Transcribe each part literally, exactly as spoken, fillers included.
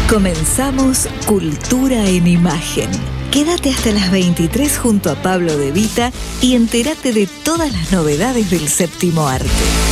Comenzamos Cultura en Imagen. Quédate hasta las veintitrés junto a Pablo De Vita y entérate de todas las novedades del séptimo arte.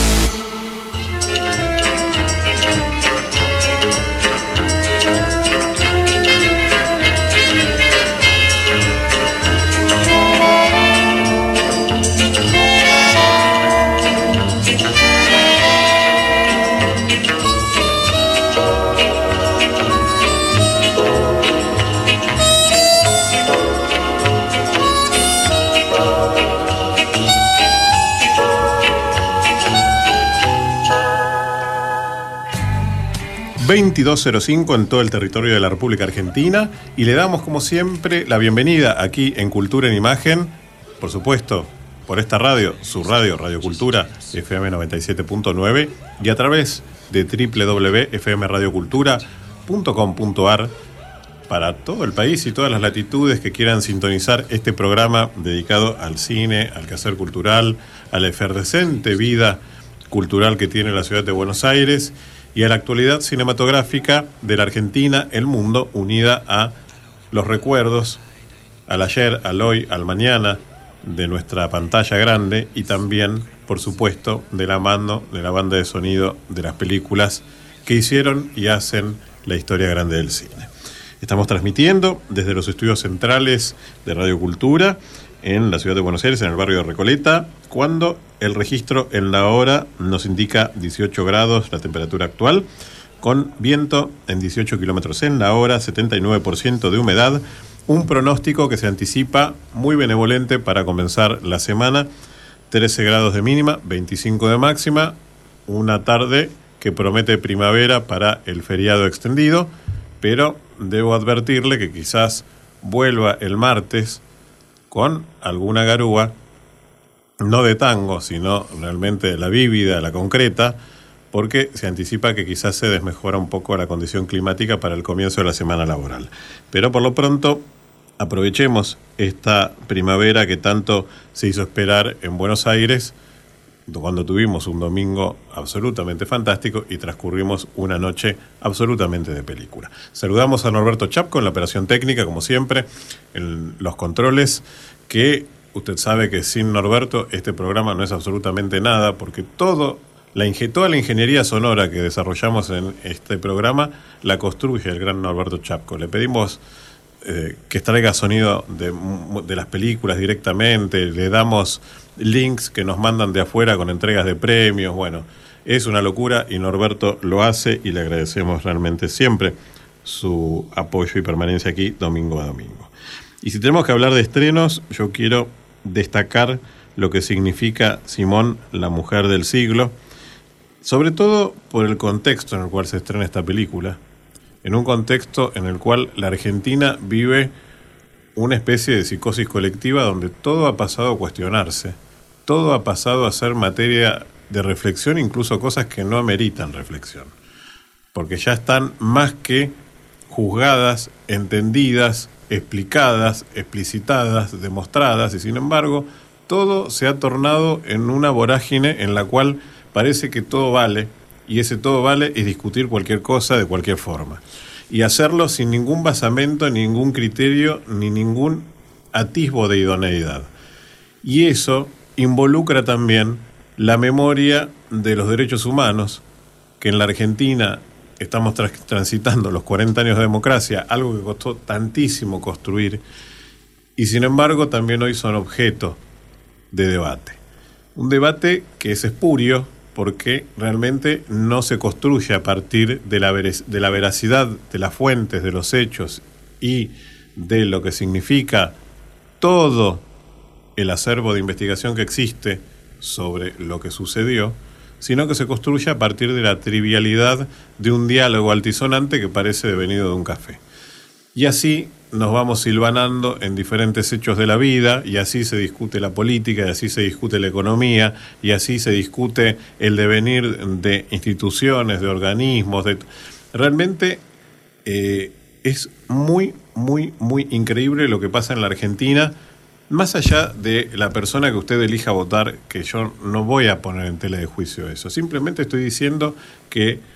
veintidós cero cinco en todo el territorio de la República Argentina, y le damos como siempre la bienvenida aquí en Cultura en Imagen, por supuesto por esta radio, su radio, Radio Cultura F M noventa y siete punto nueve, y a través de doble u doble u doble u punto f m radio cultura punto com punto a r para todo el país y todas las latitudes que quieran sintonizar este programa dedicado al cine, al quehacer cultural, a la efervescente vida cultural que tiene la ciudad de Buenos Aires y a la actualidad cinematográfica de la Argentina, el mundo, unida a los recuerdos, al ayer, al hoy, al mañana, de nuestra pantalla grande, y también, por supuesto, de la mano de la banda de sonido de las películas que hicieron y hacen la historia grande del cine. Estamos transmitiendo desde los estudios centrales de Radio Cultura en la ciudad de Buenos Aires, en el barrio de Recoleta, cuando el registro en la hora nos indica dieciocho grados la temperatura actual, con viento en dieciocho kilómetros en la hora, setenta y nueve por ciento de humedad, un pronóstico que se anticipa muy benevolente para comenzar la semana, trece grados de mínima, veinticinco de máxima, una tarde que promete primavera para el feriado extendido, pero debo advertirle que quizás vuelva el martes con alguna garúa, no de tango, sino realmente de la vívida, la concreta, porque se anticipa que quizás se desmejora un poco la condición climática para el comienzo de la semana laboral. Pero por lo pronto, aprovechemos esta primavera que tanto se hizo esperar en Buenos Aires, cuando tuvimos un domingo absolutamente fantástico y transcurrimos una noche absolutamente de película. Saludamos a Norberto Chapco en la operación técnica, como siempre, en los controles, que usted sabe que sin Norberto este programa no es absolutamente nada, porque todo, la, toda la ingeniería sonora que desarrollamos en este programa la construye el gran Norberto Chapco. Le pedimos eh, que traiga sonido de, de las películas directamente, le damos links que nos mandan de afuera con entregas de premios. Bueno, es una locura y Norberto lo hace, y le agradecemos realmente siempre su apoyo y permanencia aquí domingo a domingo. Y si tenemos que hablar de estrenos, yo quiero destacar lo que significa Simón, la mujer del siglo, sobre todo por el contexto en el cual se estrena esta película, en un contexto en el cual la Argentina vive una especie de psicosis colectiva donde todo ha pasado a cuestionarse, todo ha pasado a ser materia de reflexión, incluso cosas que no ameritan reflexión, porque ya están más que juzgadas, entendidas, explicadas, explicitadas, demostradas, y sin embargo todo se ha tornado en una vorágine en la cual parece que todo vale, y ese todo vale es discutir cualquier cosa de cualquier forma, y hacerlo sin ningún basamento, ningún criterio, ni ningún atisbo de idoneidad. Y eso involucra también la memoria de los derechos humanos, que en la Argentina estamos tras- transitando los cuarenta años de democracia, algo que costó tantísimo construir, y sin embargo también hoy son objeto de debate. Un debate que es espurio, porque realmente no se construye a partir de la, ver- de la veracidad de las fuentes, de los hechos y de lo que significa todo el acervo de investigación que existe sobre lo que sucedió, sino que se construye a partir de la trivialidad de un diálogo altisonante que parece devenido de un café. Y así nos vamos silvanando en diferentes hechos de la vida, y así se discute la política, y así se discute la economía, y así se discute el devenir de instituciones, de organismos. De... Realmente eh, es muy, muy, muy increíble lo que pasa en la Argentina, más allá de la persona que usted elija votar, que yo no voy a poner en tela de juicio eso. Simplemente estoy diciendo que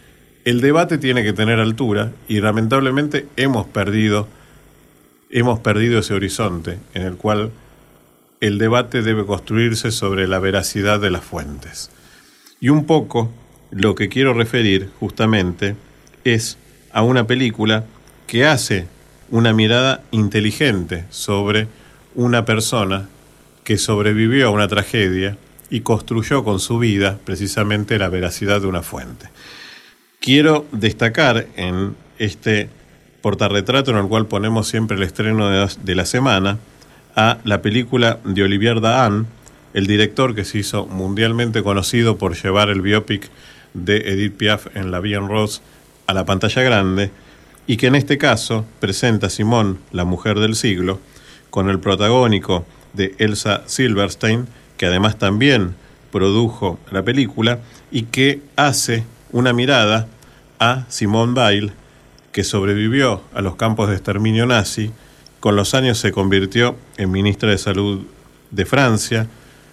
el debate tiene que tener altura y lamentablemente hemos perdido, hemos perdido ese horizonte en el cual el debate debe construirse sobre la veracidad de las fuentes. Y un poco lo que quiero referir justamente es a una película que hace una mirada inteligente sobre una persona que sobrevivió a una tragedia y construyó con su vida precisamente la veracidad de una fuente. Quiero destacar en este portarretrato en el cual ponemos siempre el estreno de la, de la semana a la película de Olivier Dahan, el director que se hizo mundialmente conocido por llevar el biopic de Edith Piaf en La Vie en Rose a la pantalla grande, y que en este caso presenta a Simone, la mujer del siglo, con el protagónico de Elsa Silverstein, que además también produjo la película, y que hace una mirada a Simone Weil, que sobrevivió a los campos de exterminio nazi, con los años se convirtió en ministra de Salud de Francia,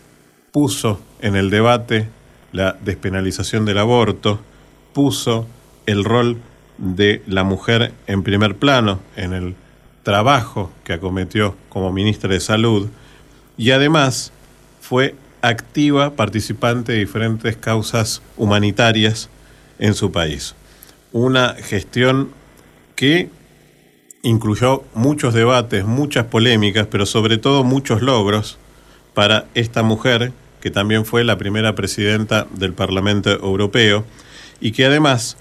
puso en el debate la despenalización del aborto, puso el rol de la mujer en primer plano en el trabajo que acometió como ministra de Salud, y además fue activa participante de diferentes causas humanitarias en su país. Una gestión que incluyó muchos debates, muchas polémicas, pero sobre todo muchos logros para esta mujer, que también fue la primera presidenta del Parlamento Europeo, y que además,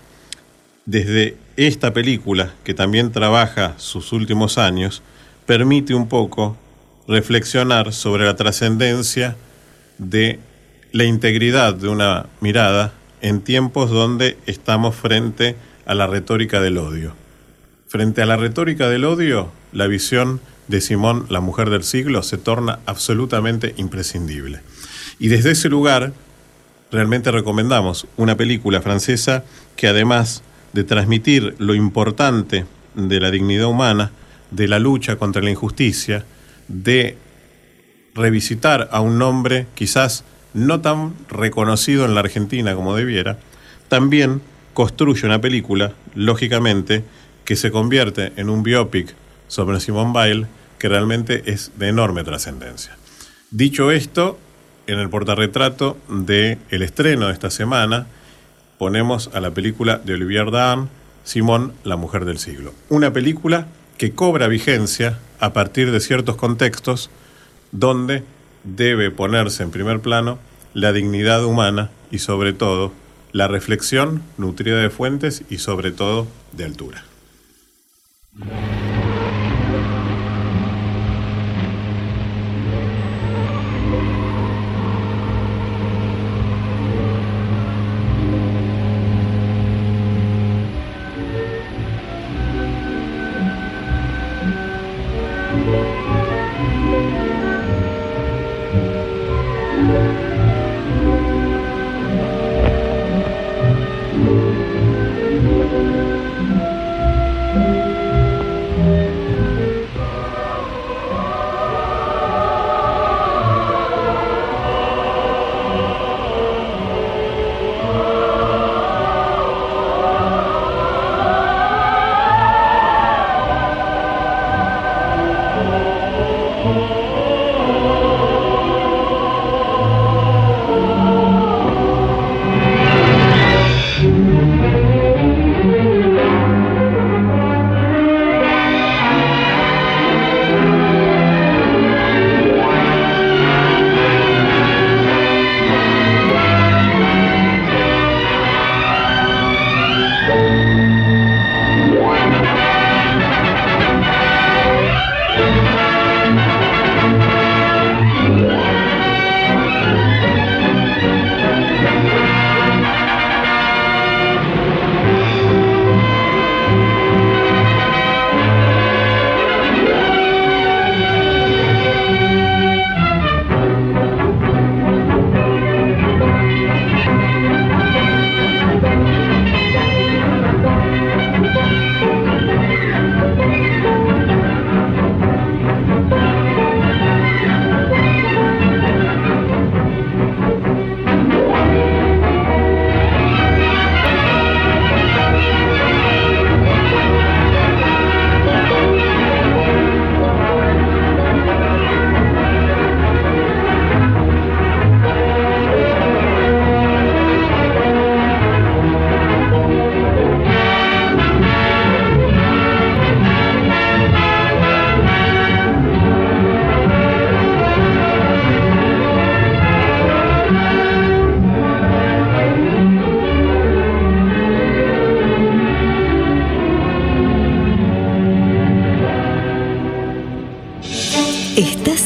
desde esta película, que también trabaja sus últimos años, permite un poco reflexionar sobre la trascendencia de la integridad de una mirada en tiempos donde estamos frente a la retórica del odio. Frente a la retórica del odio, la visión de Simone, la mujer del siglo, se torna absolutamente imprescindible. Y desde ese lugar, realmente recomendamos una película francesa que, además de transmitir lo importante de la dignidad humana, de la lucha contra la injusticia, de revisitar a un nombre quizás no tan reconocido en la Argentina como debiera, también construye una película, lógicamente, que se convierte en un biopic sobre Simone Weil, que realmente es de enorme trascendencia. Dicho esto, en el portarretrato del estreno de esta semana, ponemos a la película de Olivier Dahan, Simone, la mujer del siglo. Una película que cobra vigencia a partir de ciertos contextos donde debe ponerse en primer plano la dignidad humana y, sobre todo, la reflexión nutrida de fuentes y, sobre todo, de altura.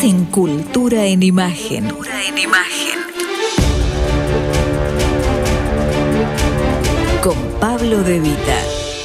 en Cultura en Imagen. Cultura en Imagen. Con Pablo De Vita.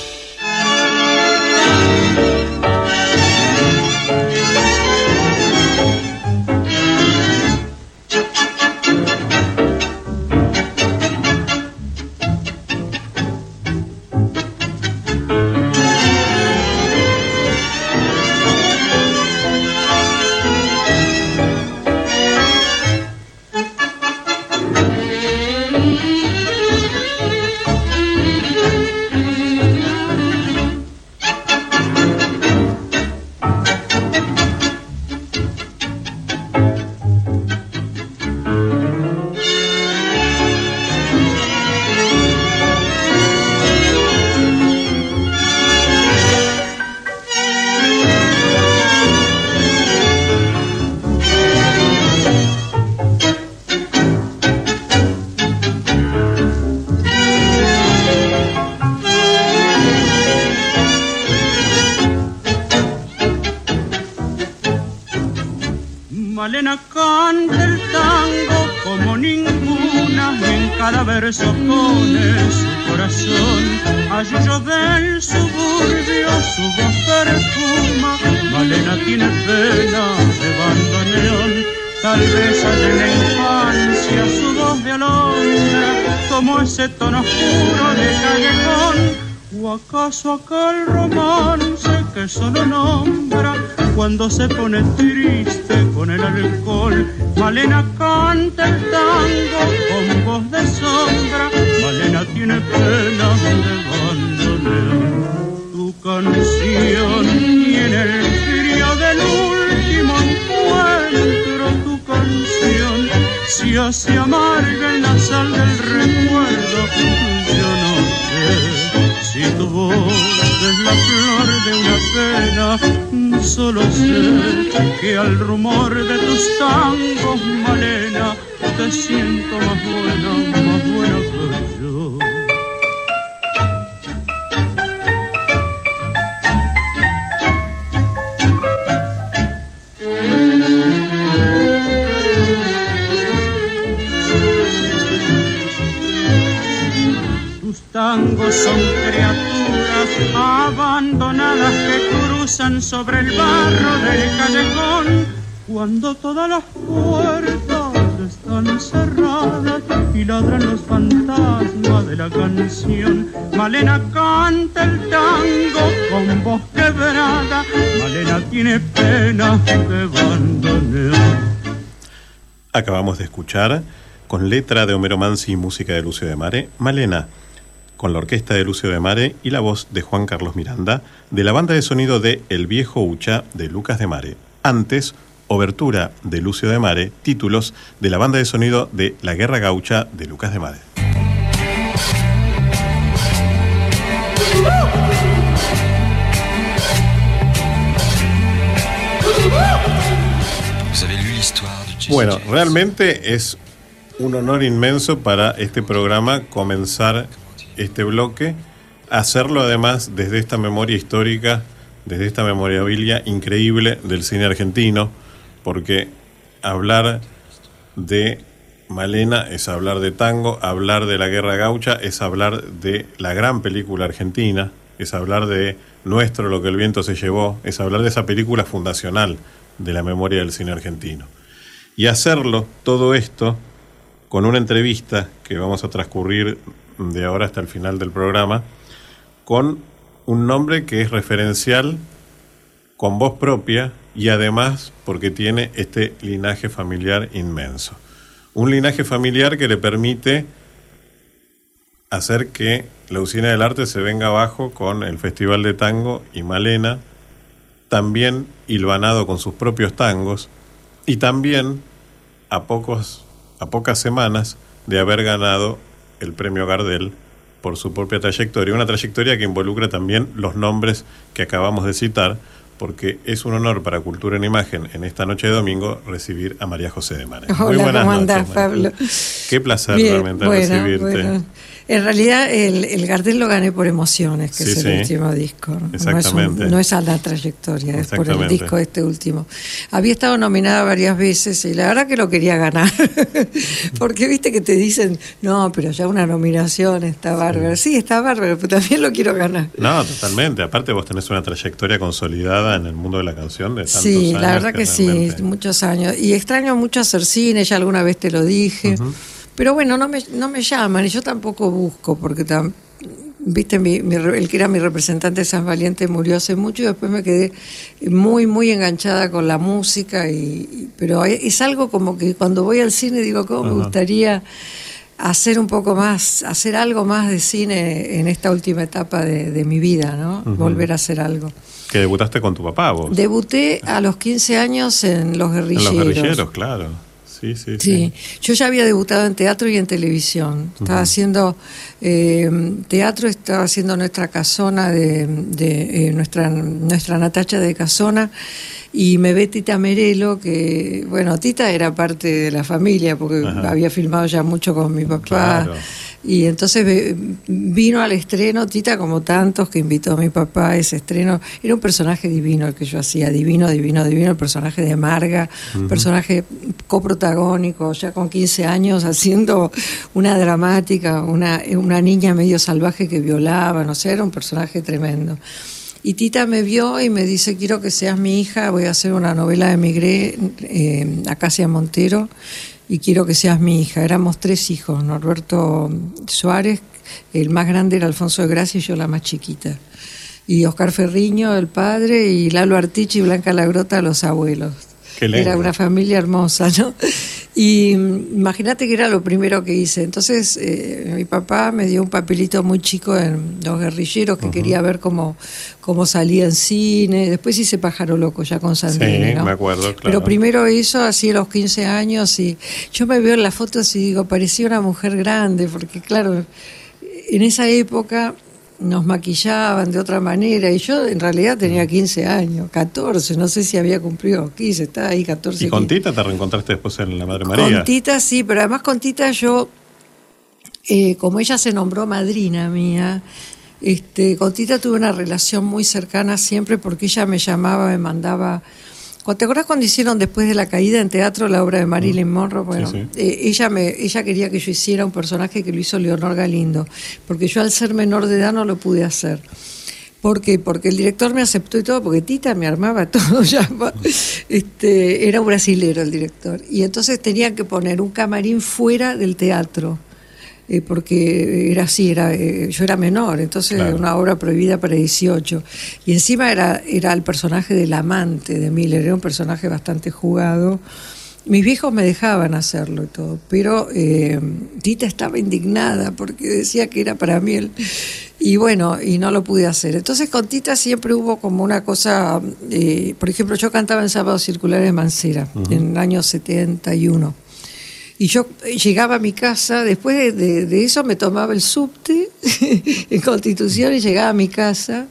Malena canta el tango como ninguna, en cada verso pone su corazón. A Yuyo del suburbio su voz perfuma, Malena tiene pena de bandoneón. Tal vez haya en la infancia su voz de alondra, como ese tono oscuro de callejón. ¿O acaso aquel romance que solo nombra cuando se pone triste con el alcohol? Malena canta el tango con voz de sombra, Malena tiene pena de bandoneón. Tu canción y en el frío del último encuentro, tu canción se hace amarga en la sal del recuerdo. Yo no sé si tu voz es la flor de una pena, solo sé que al rumor de tus tangos, Malena, te siento más buena, más buena que yo. Tangos son criaturas abandonadas que cruzan sobre el barro del callejón, cuando todas las puertas están cerradas y ladran los fantasmas de la canción. Malena canta el tango con voz quebrada, Malena tiene pena de bandoneón. Acabamos de escuchar, con letra de Homero Mansi y música de Lucio de Mare, Malena, con la orquesta de Lucio de Mare y la voz de Juan Carlos Miranda, de la banda de sonido de El Viejo Ucha de Lucas de Mare. Antes, Obertura de Lucio de Mare, títulos de la banda de sonido de La Guerra Gaucha de Lucas de Mare. Bueno, realmente es un honor inmenso para este programa comenzar este bloque, hacerlo además desde esta memoria histórica, desde esta memorabilia increíble del cine argentino, porque hablar de Malena es hablar de tango, hablar de la Guerra Gaucha es hablar de la gran película argentina, es hablar de Nuestro, lo que el viento se llevó, es hablar de esa película fundacional de la memoria del cine argentino. Y hacerlo, todo esto, con una entrevista que vamos a transcurrir de ahora hasta el final del programa, con un nombre que es referencial, con voz propia y además porque tiene este linaje familiar inmenso. Un linaje familiar que le permite hacer que la Usina del Arte se venga abajo con el Festival de Tango y Malena, también hilvanado con sus propios tangos y también a, pocos, a pocas semanas de haber ganado el premio Gardel por su propia trayectoria, una trayectoria que involucra también los nombres que acabamos de citar, porque es un honor para Cultura en Imagen en esta noche de domingo recibir a María José de Mare. Hola, Muy buenas ¿cómo noches, andás, Pablo? Qué placer Bien, realmente bueno, recibirte. Bueno. En realidad el, el Gardel lo gané por Emociones, que sí, es el sí. último disco. Exactamente. No es, un, no es a la trayectoria, es por el disco este último. Había estado nominada varias veces y la verdad que lo quería ganar. Porque viste que te dicen, no, pero ya una nominación está bárbaro. Sí, sí está bárbaro, pero también lo quiero ganar. No, totalmente. Aparte vos tenés una trayectoria consolidada en el mundo de la canción de tantos sí, años. Sí, la verdad que, que realmente... sí, muchos años. Y extraño mucho hacer cine, ya alguna vez te lo dije. Uh-huh. Pero bueno, no me, no me llaman y yo tampoco busco, porque tam, viste, mi, mi, el que era mi representante de San Valiente murió hace mucho y después me quedé muy, muy enganchada con la música. Y, y pero es algo como que cuando voy al cine digo, ¿cómo uh-huh. me gustaría hacer un poco más, hacer algo más de cine en esta última etapa de, de mi vida, ¿no? Uh-huh. Volver a hacer algo. ¿Que debutaste con tu papá vos? Debuté a los quince años en Los Guerrilleros. En Los Guerrilleros, claro. Sí, sí, sí, sí. Yo ya había debutado en teatro y en televisión. Estaba uh-huh. haciendo eh, teatro, estaba haciendo Nuestra Casona, de, de eh, nuestra, nuestra Natacha de Casona, y me ve Tita Merelo, que, bueno, Tita era parte de la familia, porque uh-huh. había filmado ya mucho con mi papá. Claro. Y entonces vino al estreno Tita, como tantos que invitó a mi papá a ese estreno. Era un personaje divino el que yo hacía, divino, divino, divino, el personaje de Marga, uh-huh. personaje coprotagónico, ya con quince años, haciendo una dramática, una, una niña medio salvaje que violaba, no sé, era un personaje tremendo. Y Tita me vio y me dice, quiero que seas mi hija, voy a hacer una novela de Migré, eh, Acacia Montero, y quiero que seas mi hija. Éramos tres hijos, Norberto Suárez, el más grande era Alfonso de Gracia y yo la más chiquita. Y Oscar Ferriño, el padre, y Lalo Artichi y Blanca Lagrota, los abuelos. Era una familia hermosa, ¿no? Y imagínate que era lo primero que hice. Entonces eh, mi papá me dio un papelito muy chico en Los Guerrilleros, que uh-huh. quería ver cómo, cómo salía en cine. Después hice Pájaro Loco ya con Sandrini, sí, ¿no? me acuerdo, claro. Pero primero eso, así a los quince años, y yo me veo en las fotos y digo, parecía una mujer grande, porque claro, en esa época nos maquillaban de otra manera, y yo en realidad tenía quince años, catorce, no sé si había cumplido quince, estaba ahí catorce. ¿Y con quince. Tita te reencontraste después en La Madre María? Con Tita sí, pero además con Tita yo, eh, como ella se nombró madrina mía, este, con Tita tuve una relación muy cercana siempre, porque ella me llamaba, me mandaba... ¿Te acuerdas cuando hicieron después de la caída en teatro la obra de Marilyn Monroe? Bueno, sí, sí. Eh, ella me, ella quería que yo hiciera un personaje que lo hizo Leonor Galindo, porque yo al ser menor de edad no lo pude hacer. ¿Por qué? Porque el director me aceptó y todo, porque Tita me armaba todo ya. Este, era un brasilero el director. Y entonces tenían que poner un camarín fuera del teatro. Eh, porque era así, era, eh, yo era menor, entonces claro. Era una obra prohibida para dieciocho. Y encima era, era el personaje del amante de Miller, era un personaje bastante jugado. Mis viejos me dejaban hacerlo y todo, pero eh, Tita estaba indignada porque decía que era para mí el... Y bueno, y no lo pude hacer. Entonces con Tita siempre hubo como una cosa, eh, por ejemplo, yo cantaba en Sábados Circulares de Mancera, uh-huh. en el año setenta y uno. Y yo llegaba a mi casa, después de, de, de eso me tomaba el subte en Constitución y llegaba a mi casa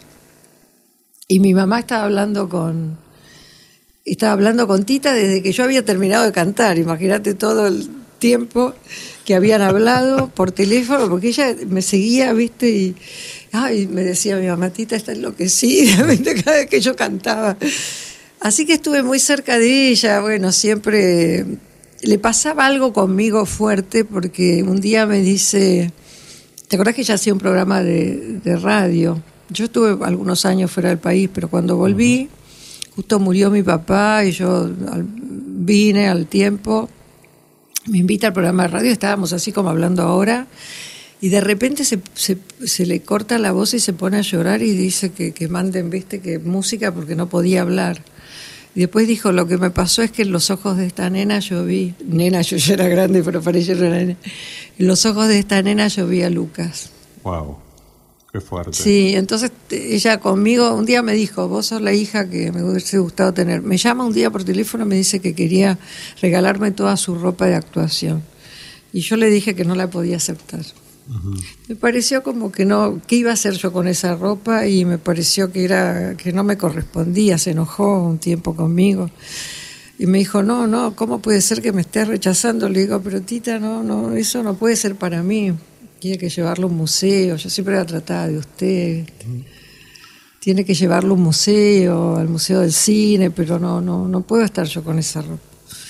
y mi mamá estaba hablando con estaba hablando con Tita desde que yo había terminado de cantar. Imagínate todo el tiempo que habían hablado por teléfono, porque ella me seguía, ¿viste? Y ay, me decía mi mamá, Tita está enloquecida, ¿viste? Cada vez que yo cantaba. Así que estuve muy cerca de ella, bueno, siempre... Le pasaba algo conmigo fuerte, porque un día me dice, ¿te acordás que ella hacía un programa de, de radio? Yo estuve algunos años fuera del país, pero cuando volví, uh-huh. justo murió mi papá y yo al, vine al tiempo, me invita al programa de radio, estábamos así como hablando ahora, y de repente se, se, se le corta la voz y se pone a llorar y dice que, que manden, viste, que música, porque no podía hablar. Y después dijo, lo que me pasó es que en los ojos de esta nena yo vi, nena, yo ya era grande, pero para ella era nena, en los ojos de esta nena yo vi a Lucas. Wow, qué fuerte. Sí, entonces ella conmigo, un día me dijo, vos sos la hija que me hubiese gustado tener. Me llama un día por teléfono y me dice que quería regalarme toda su ropa de actuación. Y yo le dije que no la podía aceptar. Uh-huh. Me pareció como que no, ¿qué iba a hacer yo con esa ropa? Y me pareció que era que no me correspondía. Se enojó un tiempo conmigo y me dijo, no, no, ¿cómo puede ser que me estés rechazando? Le digo, pero Tita, no, no, eso no puede ser para mí. tiene que llevarlo a un museo. Yo siempre la trataba de usted. Mm. Tiene que llevarlo a un museo, al Museo del Cine, pero no, no, no puedo estar yo con esa ropa.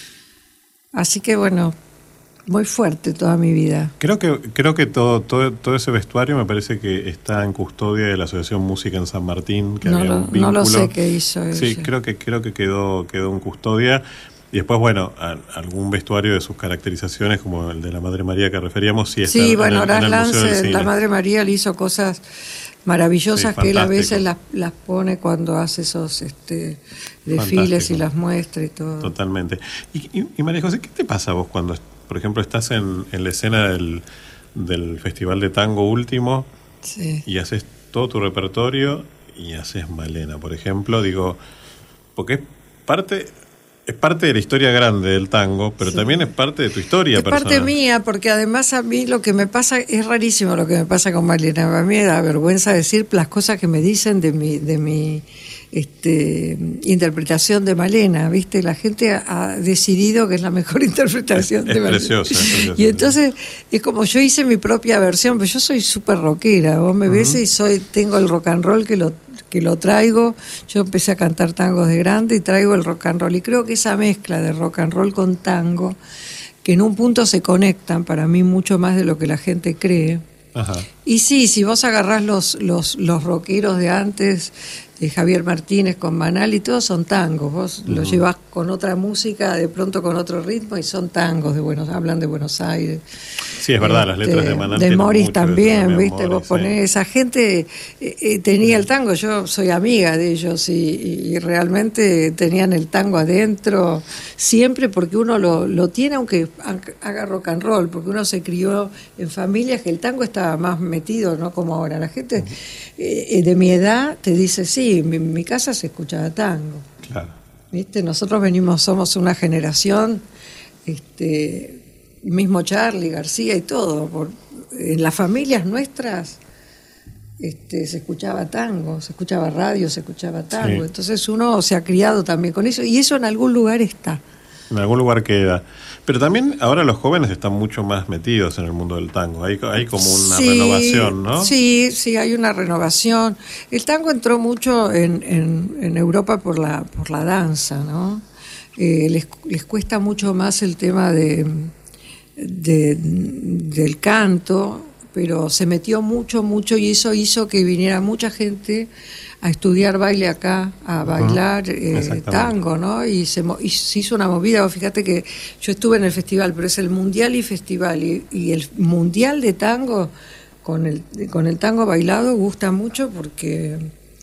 Así que bueno, muy fuerte toda mi vida. Creo que creo que todo todo todo ese vestuario me parece que está en custodia de la Asociación Música en San Martín, que no había lo, un vínculo. No lo sé qué hizo ella. Sí, creo que creo que quedó quedó en custodia. Y después, bueno, a, algún vestuario de sus caracterizaciones, como el de la Madre María que referíamos, sí está sí, en, bueno, en, Horace en el Museo del Lance, Cine. La Madre María le hizo cosas maravillosas Sí, que él a veces fantástico. las, las pone cuando hace esos este, desfiles Fantástico. y las muestra y todo. Totalmente. Y, y, y María José, ¿qué te pasa a vos cuando, por ejemplo, estás en, en la escena del, del Festival de Tango Último Sí. y haces todo tu repertorio y haces Malena, por ejemplo? Digo, porque es parte... Es parte de la historia grande del tango, pero Sí. también es parte de tu historia Es personal. parte mía, porque además a mí lo que me pasa, es rarísimo lo que me pasa con Malena. A mí me da vergüenza decir las cosas que me dicen de mi, de mi este, interpretación de Malena, ¿viste? La gente ha, ha decidido que es la mejor interpretación Es, de es Malena. preciosa, es preciosa. Y entonces es como yo hice mi propia versión, pero yo soy súper rockera. Vos me uh-huh. ves y soy, tengo el rock and roll que lo que lo traigo. Yo empecé a cantar tangos de grande y traigo el rock and roll. Y creo que esa mezcla de rock and roll con tango, que en un punto se conectan, para mí mucho más de lo que la gente cree. Ajá. Y sí, si vos agarrás los, los, los rockeros de antes, de Javier Martínez con Manal y todos son tangos. Vos uh-huh. los llevás con otra música, de pronto con otro ritmo y son tangos de Buenos, hablan de Buenos Aires. Sí, es verdad, este, las letras de Manal. De Morris también, también, ¿viste? Morris, vos ponés, sí. Esa gente eh, eh, tenía el tango, yo soy amiga de ellos y, y realmente tenían el tango adentro, siempre porque uno lo, lo tiene, aunque haga rock and roll, porque uno se crió en familias que el tango estaba más metido, no como ahora. La gente eh, de mi edad te dice, sí, en mi, mi casa se escuchaba tango. Claro. ¿Viste? Nosotros venimos, somos una generación, este, mismo Charly, García y todo, por, en las familias nuestras este, se escuchaba tango, se escuchaba radio, se escuchaba tango. Sí. Entonces uno se ha criado también con eso y eso en algún lugar está. En algún lugar queda. Pero también ahora los jóvenes están mucho más metidos en el mundo del tango. Hay, hay como una sí, renovación, ¿no? Sí, sí, hay una renovación. El tango entró mucho en, en, en Europa por la, por la danza, ¿no? Eh, les, les cuesta mucho más el tema de, de, del canto, pero se metió mucho, mucho y eso hizo que viniera mucha gente a estudiar baile acá, a bailar uh-huh. eh, tango, ¿no? Y se, y se hizo una movida. Fíjate que yo estuve en el festival, pero es el mundial y festival. Y, y el mundial de tango, con el, con el tango bailado, gusta mucho porque...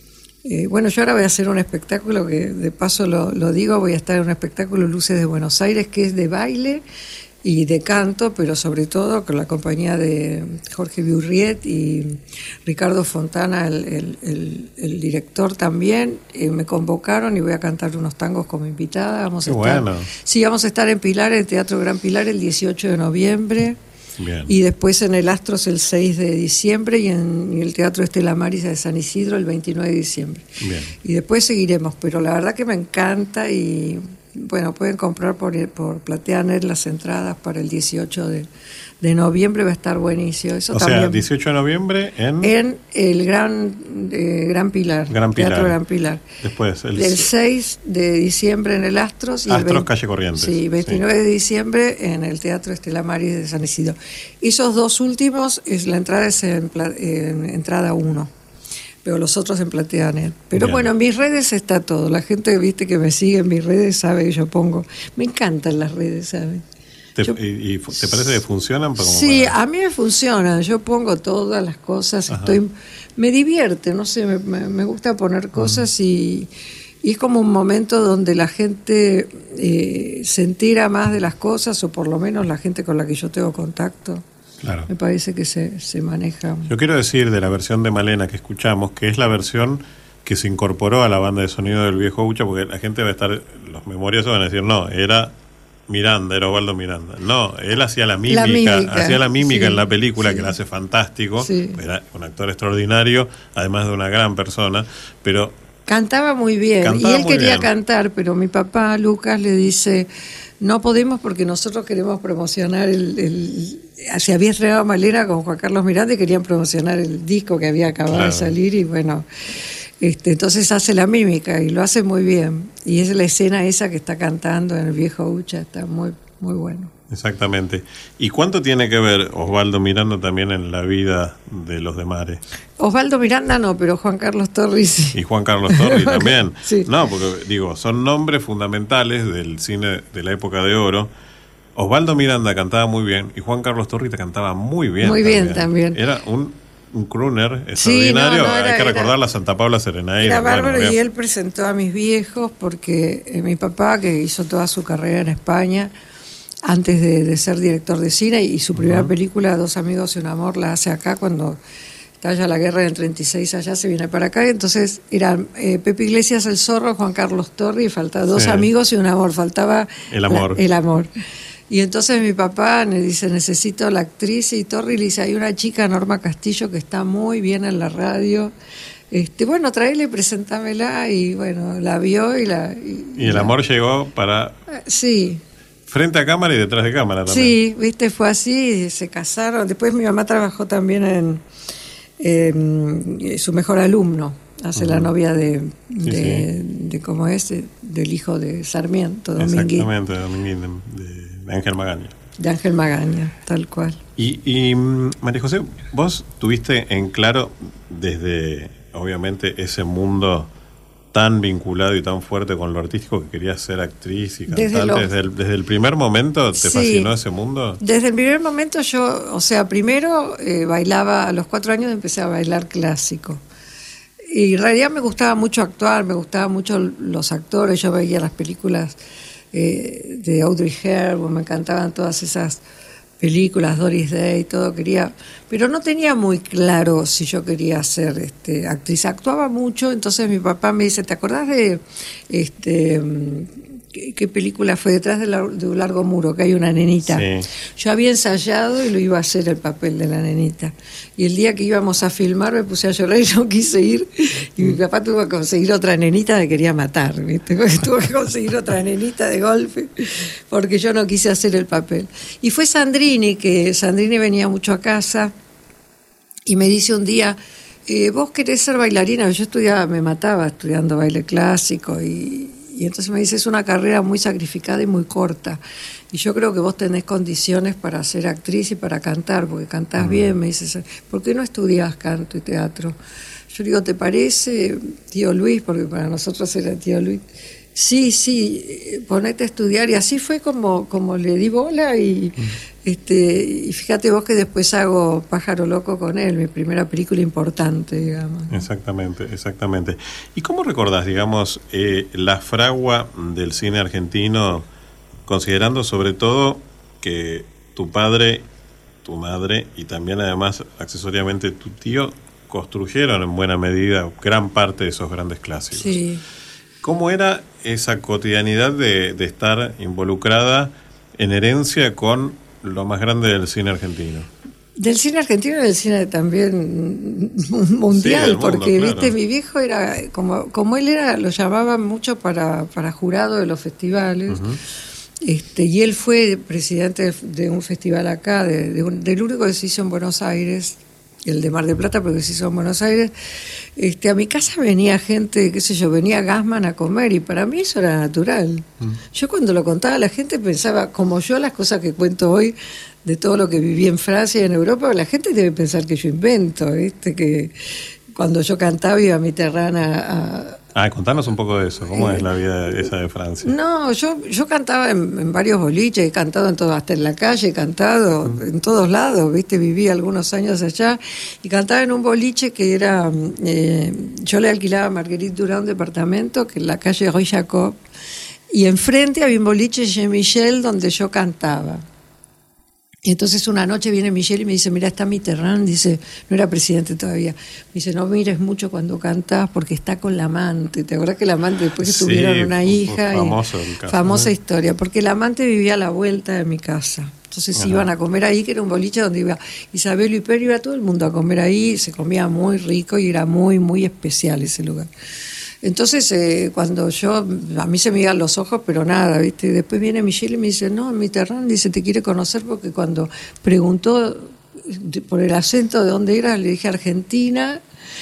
Eh, bueno, yo ahora voy a hacer un espectáculo que, de paso lo, lo digo, voy a estar en un espectáculo Luces de Buenos Aires, que es de baile y de canto, pero sobre todo con la compañía de Jorge Biurriet y Ricardo Fontana, el, el, el, el director también. Eh, me convocaron y voy a cantar unos tangos como invitada. Vamos Qué a estar, bueno. Sí, vamos a estar en Pilar, en el Teatro Gran Pilar, el dieciocho de noviembre. Bien. Y después en el Astros el seis de diciembre y en y el Teatro Estela Maris de San Isidro el veintinueve de diciembre. Bien. Y después seguiremos, pero la verdad que me encanta y bueno, pueden comprar por, por PlateaNet las entradas para el dieciocho de, de noviembre, va a estar buenísimo. Eso o también, sea, dieciocho de noviembre en... En el Gran, eh, Gran Pilar, Gran Pilar. Teatro Gran Pilar. Después, el, el seis de diciembre en el Astros. Y Astros, el veinte, calle Corrientes. Sí, veintinueve sí. de diciembre en el Teatro Estela Maris de San Isidro. Esos dos últimos, es la entrada es en, en entrada uno. Pero los otros en PlateaNet. Pero bien. Bueno, en mis redes está todo. La gente, viste, que me sigue en mis redes sabe que yo pongo... Me encantan las redes, ¿sabes? ¿Te, yo, y, y te parece que funcionan? Como sí, para... a mí me funcionan. Yo pongo todas las cosas. Estoy me divierte, no sé, me, me gusta poner cosas y, y es como un momento donde la gente eh, se entera más de las cosas, o por lo menos la gente con la que yo tengo contacto. Claro. Me parece que se, se maneja. Yo quiero decir de la versión de Malena que escuchamos, que es la versión que se incorporó a la banda de sonido del Viejo Ucha, porque la gente va a estar, los memoriosos van a decir, no, era Miranda, era Osvaldo Miranda. No, él hacía la mímica, la mímica hacía la mímica sí, en la película, sí. que la hace fantástico, sí. Era un actor extraordinario, además de una gran persona, pero... Cantaba muy bien, cantaba y él quería bien. cantar, pero mi papá, Lucas, le dice... No podemos porque nosotros queremos promocionar el, el, se había estrenado Malena con Juan Carlos Miranda y querían promocionar el disco que había acabado claro. de salir y bueno, este, entonces hace la mímica y lo hace muy bien. Y es la escena esa que está cantando en el Viejo Ucha, está muy, muy bueno. Exactamente. ¿Y cuánto tiene que ver Osvaldo Miranda también en la vida de los de Mare? Osvaldo Miranda no, pero Juan Carlos Torri sí. Y Juan Carlos Torri también. Sí. No, porque digo, son nombres fundamentales del cine de la época de oro. Osvaldo Miranda cantaba muy bien y Juan Carlos Torri cantaba muy bien. Muy también. bien también. Era un, un crooner extraordinario. Sí, no, no, era, Hay que recordar era, la Santa Paula Serenaira. Era bárbaro bueno, y él presentó a mis viejos porque eh, mi papá, que hizo toda su carrera en España, antes de, de ser director de cine, y su primera uh-huh. película, Dos amigos y un amor, la hace acá cuando estalla la guerra en el treinta y seis, allá se viene para acá, y entonces eran eh, Pepe Iglesias, el Zorro, Juan Carlos Torri, y faltaba Dos sí. amigos y un amor, faltaba el amor. La, el amor. Y entonces mi papá me dice, necesito la actriz, y Torri le dice, hay una chica, Norma Castillo, que está muy bien en la radio, este, bueno, tráele y presentámela, y bueno, la vio y la... Y, y el la, amor llegó para... Sí. Frente a cámara y detrás de cámara también. Sí, viste, fue así, se casaron. Después mi mamá trabajó también en, en Su mejor alumno, hace uh-huh. la novia de, de, sí, sí. de cómo es, de, del hijo de Sarmiento, Dominguín. Exactamente, de Dominguín, de, de Ángel Magaña. De Ángel Magaña, tal cual. Y, y María José, vos tuviste en claro desde, obviamente, ese mundo tan vinculado y tan fuerte con lo artístico que querías ser actriz y cantante. Desde, lo... desde, el, desde el primer momento te sí, fascinó ese mundo. Desde el primer momento yo, o sea, primero eh, bailaba, a los cuatro años empecé a bailar clásico. Y en realidad me gustaba mucho actuar, me gustaban mucho los actores, yo veía las películas eh, de Audrey Hepburn, me encantaban todas esas películas, Doris Day, todo quería, pero no tenía muy claro si yo quería ser este, actriz. Actuaba mucho, entonces mi papá me dice, ¿te acordás de este qué, qué película fue? Detrás de, la, de un largo muro, que hay una nenita. Sí. Yo había ensayado y lo iba a hacer el papel de la nenita. Y el día que íbamos a filmar me puse a llorar y no quise ir. Y mi papá tuvo que conseguir otra nenita, me quería matar, ¿viste? Tuvo que conseguir otra nenita de golpe, porque yo no quise hacer el papel. Y fue Sandrini, que Sandrini venía mucho a casa y me dice un día, eh, ¿vos querés ser bailarina? Yo estudiaba, me mataba estudiando baile clásico y, y entonces me dice, es una carrera muy sacrificada y muy corta. Y yo creo que vos tenés condiciones para ser actriz y para cantar, porque cantás uh-huh. bien. Me dice, ¿por qué no estudiás canto y teatro? Yo digo, ¿te parece, tío Luis? Porque para nosotros era tío Luis. Sí, sí, ponete a estudiar. Y así fue como, como le di bola y, uh-huh. este, y fíjate vos que después hago Pájaro Loco con él, mi primera película importante, digamos. Exactamente, exactamente. ¿Y cómo recordás, digamos, eh, la fragua del cine argentino, considerando sobre todo que tu padre, tu madre y también además accesoriamente tu tío construyeron en buena medida gran parte de esos grandes clásicos? Sí. ¿Cómo era esa cotidianidad de, de estar involucrada en herencia con lo más grande del cine argentino? Del cine argentino y del cine también mundial, sí, mundo, porque claro. viste, mi viejo era, como, como él era, lo llamaban mucho para, para jurado de los festivales. Uh-huh. Este, y él fue presidente de un festival acá, de, de un, del único que se hizo en Buenos Aires, el de Mar del Plata, pero que se hizo en Buenos Aires. Este, a mi casa venía gente, qué sé yo, venía Gassman a comer, y para mí eso era natural. Mm. Yo cuando lo contaba a la gente pensaba, como yo las cosas que cuento hoy, de todo lo que viví en Francia y en Europa, la gente debe pensar que yo invento, ¿viste? Que cuando yo cantaba iba a Mitterrand a... a Ah, contanos un poco de eso, ¿cómo eh, es la vida esa de Francia? No, yo yo cantaba en, en varios boliches, he cantado en todo, hasta en la calle, he cantado mm. en todos lados, ¿viste? Viví algunos años allá y cantaba en un boliche que era, eh, yo le alquilaba a Marguerite Durán un departamento, que en la calle Rue Jacob, y enfrente había un boliche Jean Michel donde yo cantaba. Y entonces una noche viene Michelle y me dice, mira, está Mitterrand, dice, no era presidente todavía, me dice, no mires mucho cuando cantas porque está con la amante. ¿Te acuerdas que la amante después que sí, tuvieron una hija? Famoso y, el caso, famosa ¿no? historia, porque la amante vivía a la vuelta de mi casa. Entonces Ajá. iban a comer ahí, que era un boliche donde iba Isabel y Pedro, iba todo el mundo a comer ahí, se comía muy rico y era muy, muy especial ese lugar. Entonces, eh, cuando yo, a mí se me iban los ojos, pero nada, ¿viste? Después viene Michelle y me dice, no, Mitterrand, dice, te quiere conocer porque cuando preguntó por el acento de dónde era, le dije Argentina,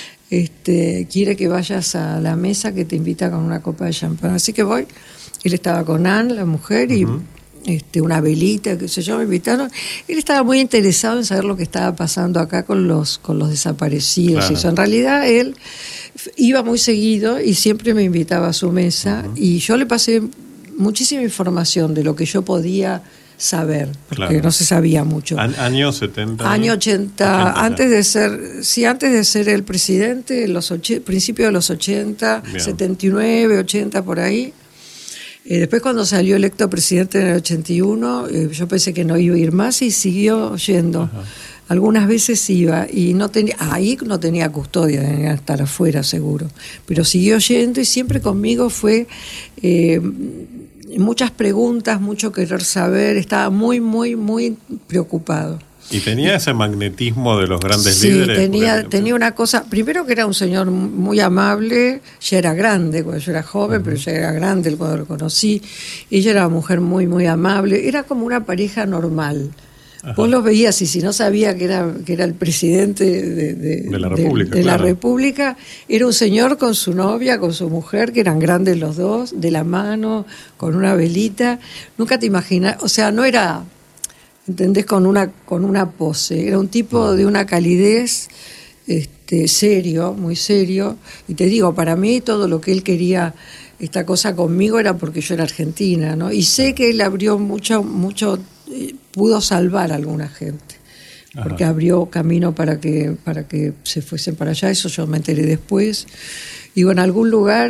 este, quiere que vayas a la mesa que te invita con una copa de champán. Así que voy, él estaba con Anne, la mujer, y uh-huh. este, una velita, qué sé yo, me invitaron. Él estaba muy interesado en saber lo que estaba pasando acá con los, con los desaparecidos. Claro. Eso. En realidad, él iba muy seguido y siempre me invitaba a su mesa, uh-huh. y yo le pasé muchísima información de lo que yo podía saber, porque claro. no se sabía mucho. An- año setenta. Año ochenta, ochenta, antes de ser, sí, antes de ser el presidente, los och- principios de los ochenta, bien. setenta y nueve, ochenta, por ahí. Eh, después cuando salió electo presidente en el ochenta y uno, eh, yo pensé que no iba a ir más y siguió yendo. Ajá. Algunas veces iba y no tenía, ahí no tenía custodia, tenía que estar afuera seguro, pero siguió yendo y siempre conmigo fue eh, muchas preguntas, mucho querer saber, estaba muy, muy, muy preocupado. ¿Y tenía ese magnetismo de los grandes sí, líderes? Tenía, tenía una cosa, primero que era un señor muy amable, ya era grande, cuando yo era joven, uh-huh. pero ya era grande cuando lo conocí, ella era una mujer muy, muy amable, era como una pareja normal. Ajá. Vos los veías y si no sabía que era, que era el presidente de, de, de la República, de, de claro. la República, era un señor con su novia, con su mujer, que eran grandes los dos, de la mano, con una velita. Nunca te imaginas, o sea, no era, ¿entendés? Con una, con una pose, era un tipo de una calidez este, serio, muy serio. Y te digo, para mí todo lo que él quería, esta cosa conmigo, era porque yo era argentina, ¿no? Y sé que él abrió mucho, mucho, eh, pudo salvar a alguna gente, porque Ajá. abrió camino para que, para que se fuesen para allá, eso yo me enteré después. Y bueno, en algún lugar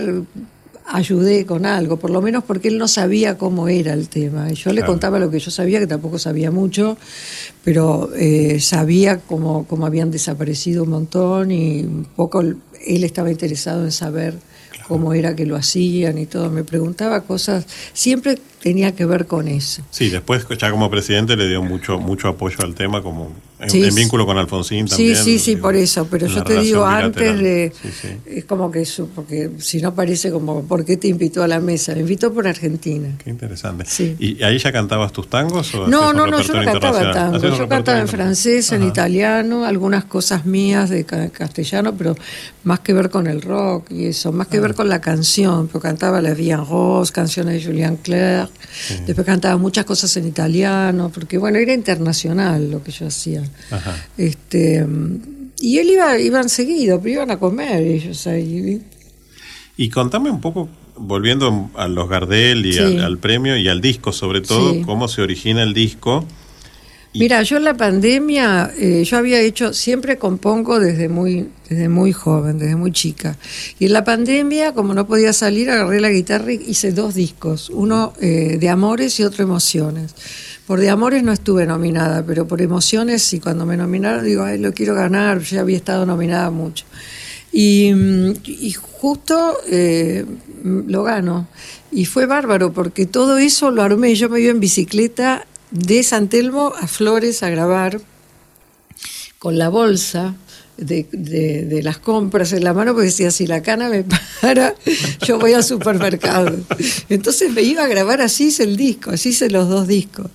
ayudé con algo, por lo menos porque él no sabía cómo era el tema. Y yo le claro. contaba lo que yo sabía, que tampoco sabía mucho, pero eh, sabía cómo, cómo habían desaparecido un montón y un poco él estaba interesado en saber claro. cómo era que lo hacían y todo. Me preguntaba cosas, siempre tenía que ver con eso. Sí, después ya como presidente le dio mucho mucho apoyo al tema, como en, sí, en vínculo con Alfonsín también. Sí, sí, sí, digo, por eso, pero yo te digo antes de... Sí, sí. Es como que eso, porque si no parece como, ¿por qué te invitó a la mesa? Me invitó por Argentina. Qué interesante. Sí. ¿Y ahí ya cantabas tus tangos? O no, no, no, yo no cantaba tango. Yo cantaba en francés, en Ajá. italiano, algunas cosas mías de castellano, pero más que ver con el rock y eso, más que ah. ver con la canción. Pero cantaba La Vie en Rose, canciones de Julien Clerc, sí. después cantaba muchas cosas en italiano, porque bueno, era internacional lo que yo hacía. Ajá. Este, y él iba, iban seguido, pero iban a comer ellos ahí. Y contame un poco, volviendo a los Gardel y sí. al, al premio y al disco sobre todo, sí. cómo se origina el disco. Y... Mira, yo en la pandemia, eh, yo había hecho, siempre compongo desde muy, desde muy joven, desde muy chica. Y en la pandemia, como no podía salir, agarré la guitarra y hice dos discos, uno eh, de amores y otro emociones. Por de amores no estuve nominada, pero por emociones sí, cuando me nominaron digo, ay, lo quiero ganar, yo había estado nominada mucho. Y, y justo eh, lo gano. Y fue bárbaro, porque todo eso lo armé, yo me iba en bicicleta de San Telmo a Flores a grabar, con la bolsa de, de, de las compras en la mano, porque decía, si la cana me para, yo voy al supermercado. Entonces me iba a grabar, así hice el disco, así hice los dos discos.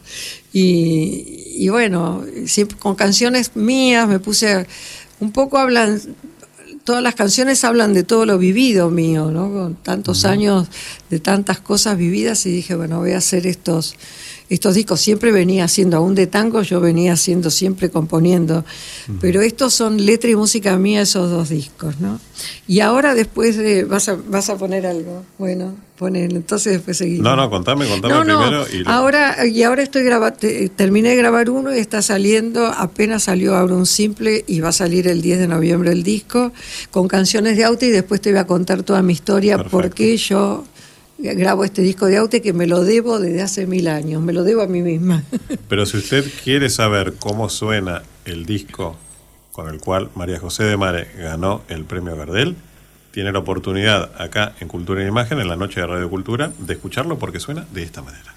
Y, y bueno, siempre, con canciones mías me puse a, un poco hablan, todas las canciones hablan de todo lo vivido mío, ¿no? Con tantos uh-huh. años de tantas cosas vividas, y dije, bueno, voy a hacer estos... Estos discos siempre venía haciendo, aún de tango, yo venía haciendo, siempre componiendo. Uh-huh. Pero estos son letra y música mía, esos dos discos, ¿no? Y ahora después de... ¿Vas a, vas a poner algo? Bueno, poner, entonces después seguimos. No, no, contame, contame no, primero. No, y lo... ahora, y ahora estoy grabando, terminé de grabar uno y está saliendo, apenas salió ahora un simple y va a salir el diez de noviembre el disco, con canciones de Aute, y después te voy a contar toda mi historia, perfecto. Por qué yo... grabo este disco de Aute, que me lo debo desde hace mil años, me lo debo a mí misma. Pero si usted quiere saber cómo suena el disco con el cual María José de Mare ganó el premio Gardel, tiene la oportunidad acá en Cultura e Imagen, en la noche de Radio Cultura, de escucharlo, porque suena de esta manera.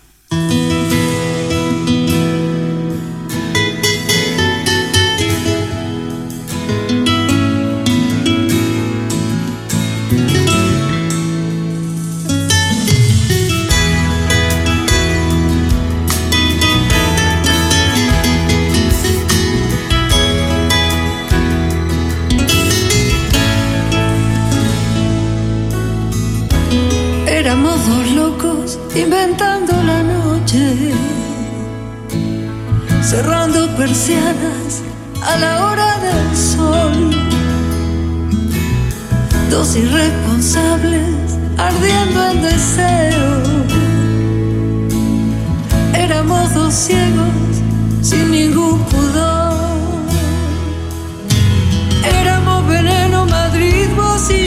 Éramos dos locos inventando la noche, cerrando persianas a la hora del sol. Dos irresponsables ardiendo en deseo. Éramos dos ciegos sin ningún pudor. Éramos veneno, Madrid, vos y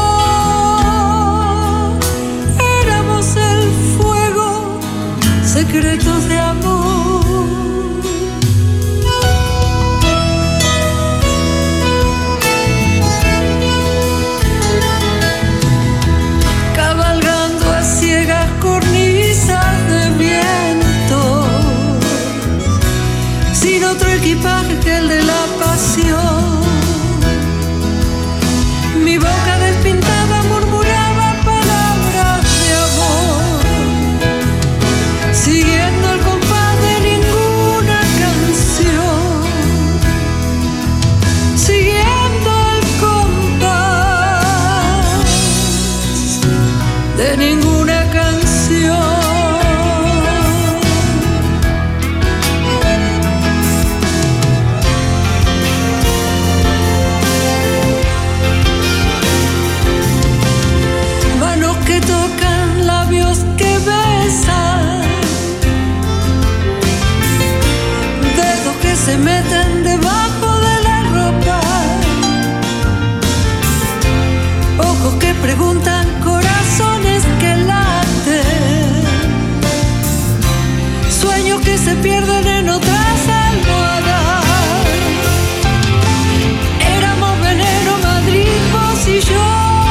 yo. Éramos el fuego, secretos de amor. Cabalgando a ciegas cornisas de viento, sin otro equipaje que el de la pasión. Mi boca despintada murmuraba palabras de amor, siguiendo el compás de ninguna canción, siguiendo el compás de ninguna canción. Que tocan, labios que besan, dedos que se meten debajo de la ropa, ojos que preguntan, corazones que laten, sueños que se pierden en otras almohadas. Éramos veneno, Madrid, vos y yo.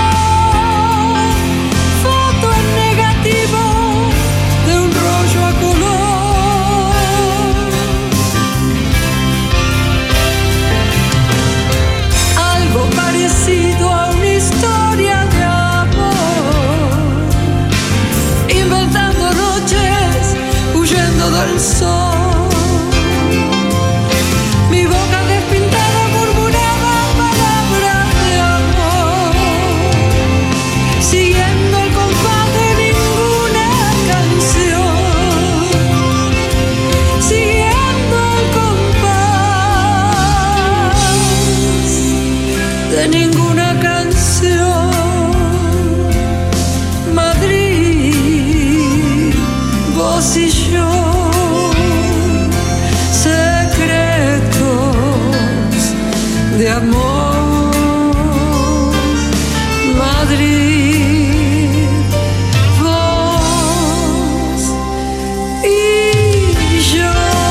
Parecido a una historia de amor, inventando noches, huyendo del sol. Mi boca despintada murmuraba palabras de amor, siguiendo el compás de ninguna canción, siguiendo el compás de ninguna canción. Madrid, vos y yo, secretos de amor. Madrid, vos y yo.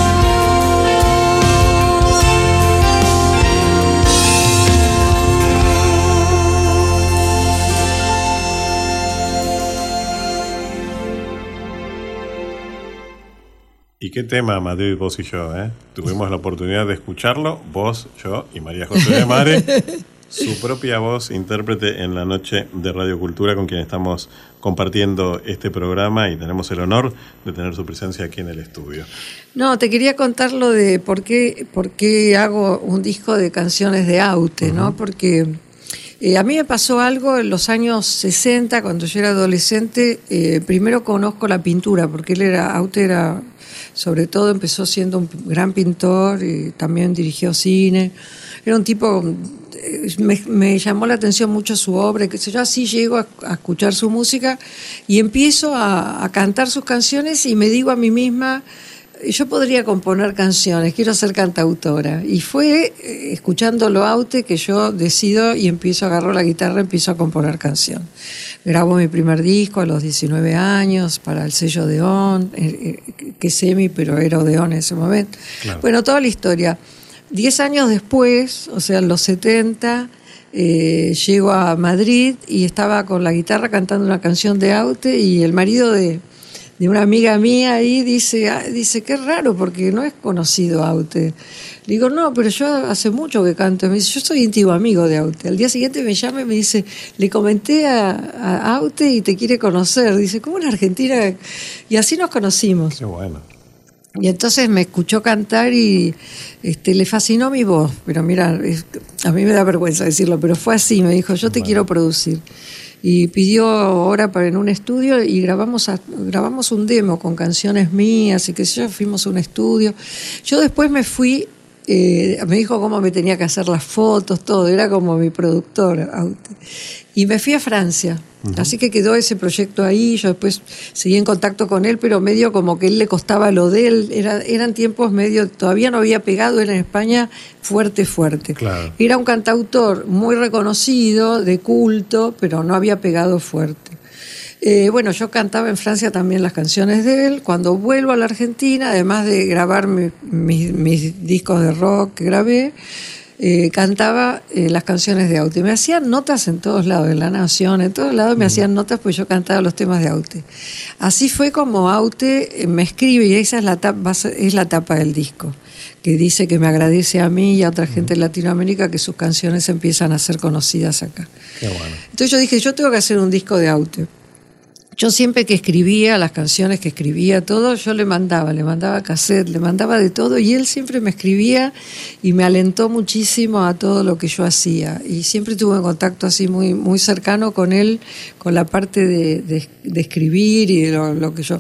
Y qué tema, Madrid, vos y yo, ¿eh? Tuvimos la oportunidad de escucharlo, vos, yo y María José de Mare, su propia voz, intérprete en la noche de Radio Cultura, con quien estamos compartiendo este programa y tenemos el honor de tener su presencia aquí en el estudio. No, te quería contar lo de por qué, por qué hago un disco de canciones de Aute, uh-huh. ¿no? Porque eh, a mí me pasó algo en los años sesenta, cuando yo era adolescente. Eh, primero conozco la pintura, porque él era, Aute era... Sobre todo empezó siendo un gran pintor y también dirigió cine. Era un tipo, me, me llamó la atención mucho su obra, que sé yo, así llego a, a escuchar su música y empiezo a, a cantar sus canciones y me digo a mí misma, yo podría componer canciones, quiero ser cantautora. Y fue eh, escuchándolo Aute que yo decido y empiezo a agarrar la guitarra, empiezo a componer canción. Grabo mi primer disco a los diecinueve años para el sello Odeón, eh, eh, que es Semi, pero era Odeón en ese momento. Claro. Bueno, toda la historia. Diez años después, o sea, en los setenta, eh, llego a Madrid y estaba con la guitarra cantando una canción de Aute y el marido de... de una amiga mía ahí dice, ah, dice, qué raro, porque no es conocido Aute. Le digo, no, pero yo hace mucho que canto. Me dice, yo soy íntimo amigo de Aute. Al día siguiente me llama y me dice, le comenté a, a Aute y te quiere conocer. Dice, ¿cómo en Argentina? Y así nos conocimos. Qué bueno. Y entonces me escuchó cantar y este, le fascinó mi voz. Pero mira, es, a mí me da vergüenza decirlo, pero fue así. Me dijo, yo te bueno. quiero producir. y pidió hora para en un estudio y grabamos, a, grabamos un demo con canciones mías y qué sé yo, fuimos a un estudio. Yo después me fui, eh, me dijo cómo me tenía que hacer las fotos, todo, era como mi productor, Aute. Y me fui a Francia. Uh-huh. Así que quedó ese proyecto ahí, yo después seguí en contacto con él, pero medio como que él le costaba lo de él, era, eran tiempos medio, todavía no había pegado él en España fuerte, fuerte. Claro. Era un cantautor muy reconocido, de culto, pero no había pegado fuerte. Eh, bueno, yo cantaba en Francia también las canciones de él. Cuando vuelvo a la Argentina, además de grabar mi, mi, mis discos de rock que grabé, Eh, cantaba eh, las canciones de Aute. Me hacían notas en todos lados, en La Nación, en todos lados me hacían notas pues yo cantaba los temas de Aute. Así fue como Aute eh, me escribe y esa es la, tapa, es la tapa del disco, que dice que me agradece a mí y a otra gente en Latinoamérica que sus canciones empiezan a ser conocidas acá. Qué bueno. Entonces yo dije, yo tengo que hacer un disco de Aute. Yo siempre que escribía, las canciones que escribía, todo, yo le mandaba, le mandaba cassette, le mandaba de todo y él siempre me escribía y me alentó muchísimo a todo lo que yo hacía. Y siempre tuve un contacto así muy, muy cercano con él, con la parte de, de, de escribir y de lo, lo que yo...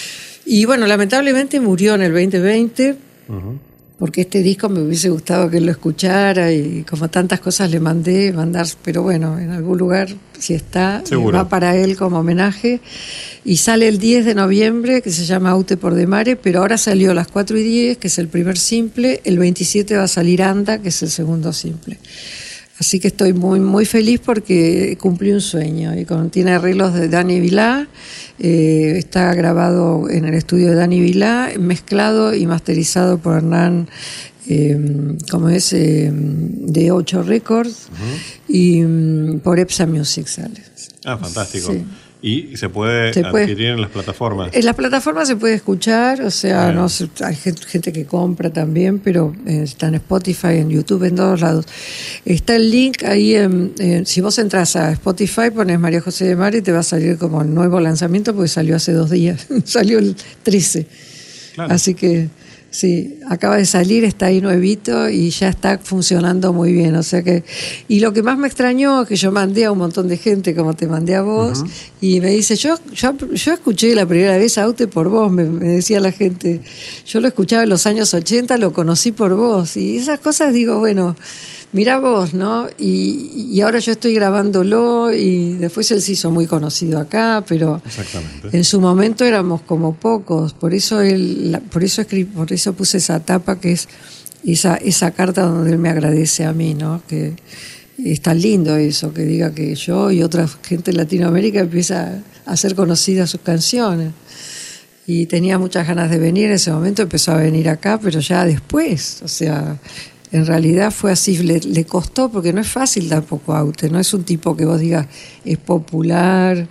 Y bueno, lamentablemente murió en el veinte veinte, uh-huh. porque este disco me hubiese gustado que él lo escuchara y como tantas cosas le mandé, mandar, pero bueno, en algún lugar si está, va para él como homenaje. Y sale el diez de noviembre, que se llama Aute por de Mare, pero ahora salió a las cuatro y diez, que es el primer simple, el veintisiete va a salir Anda, que es el segundo simple. Así que estoy muy muy feliz porque cumplí un sueño y con, tiene arreglos de Dani Vilá, eh, está grabado en el estudio de Dani Vilá, mezclado y masterizado por Hernán, eh, como es, eh, de ocho Records, uh-huh. y um, por Epsa Music sale. Ah, fantástico. Sí. ¿Y se puede se puede, adquirir en las plataformas? En las plataformas se puede escuchar, o sea, no, hay gente, gente que compra también, pero eh, está en Spotify, en YouTube, en todos lados. Está el link ahí, en, en, si vos entras a Spotify, pones María José de Mare y te va a salir como el nuevo lanzamiento, porque salió hace dos días, salió el trece. Claro. Así que... sí, acaba de salir, está ahí nuevito y ya está funcionando muy bien. O sea que, y lo que más me extrañó es que yo mandé a un montón de gente, como te mandé a vos, uh-huh. y me dice, yo, yo yo escuché la primera vez a Aute por vos, me, me decía la gente. Yo lo escuchaba en los años ochenta, lo conocí por vos. Y esas cosas digo, bueno, mirá vos, ¿no? Y, y ahora yo estoy grabándolo y después él se hizo muy conocido acá, pero en su momento éramos como pocos. Por eso él, por eso escribí, por eso Eso puse esa tapa que es esa, esa carta donde él me agradece a mí, ¿no? Que es tan lindo eso, que diga que yo y otra gente en Latinoamérica empieza a hacer conocidas sus canciones. Y tenía muchas ganas de venir en ese momento, empezó a venir acá, pero ya después, o sea, en realidad fue así, le, le costó, porque no es fácil tampoco Aute, no es un tipo que vos digas es popular.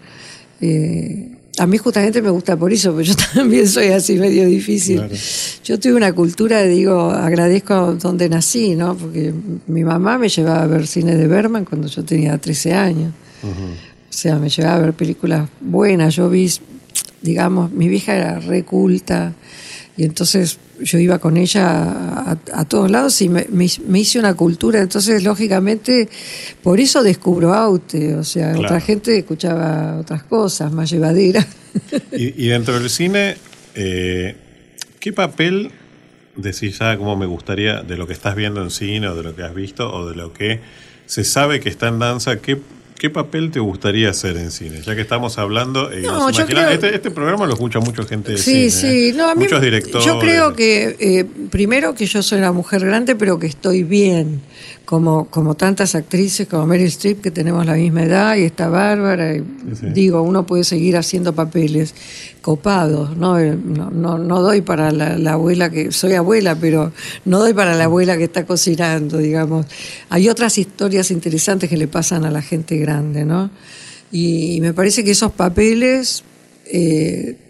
eh, A mí justamente me gusta por eso, porque yo también soy así medio difícil. Claro. Yo tuve una cultura, digo, agradezco donde nací, ¿no? Porque mi mamá me llevaba a ver cine de Bergman cuando yo tenía trece años. Uh-huh. O sea, me llevaba a ver películas buenas. Yo vi, digamos, mi vieja era re culta y entonces yo iba con ella a, a, a todos lados y me, me, me hice una cultura. Entonces, lógicamente, por eso descubro Aute. O sea, claro. Otra gente escuchaba otras cosas más llevaderas. Y, y dentro del cine, eh, ¿qué papel decís ya como me gustaría de lo que estás viendo en cine o de lo que has visto o de lo que se sabe que está en danza? ¿Qué ¿Qué papel te gustaría hacer en cine? Ya que estamos hablando, eh, no, yo creo... este, este programa lo escucha mucha gente de sí, cine. Sí, ¿eh? No, a mí, muchos directores. Yo creo que, eh, primero que yo soy una mujer grande, pero que estoy bien, como, como tantas actrices, como Meryl Streep, que tenemos la misma edad, y está Bárbara, y, sí, sí. Digo, uno puede seguir haciendo papeles copados, ¿no? No, no, no doy para la, la abuela que... Soy abuela, pero no doy para la abuela que está cocinando, digamos. Hay otras historias interesantes que le pasan a la gente grande, ¿no? Y me parece que esos papeles, eh,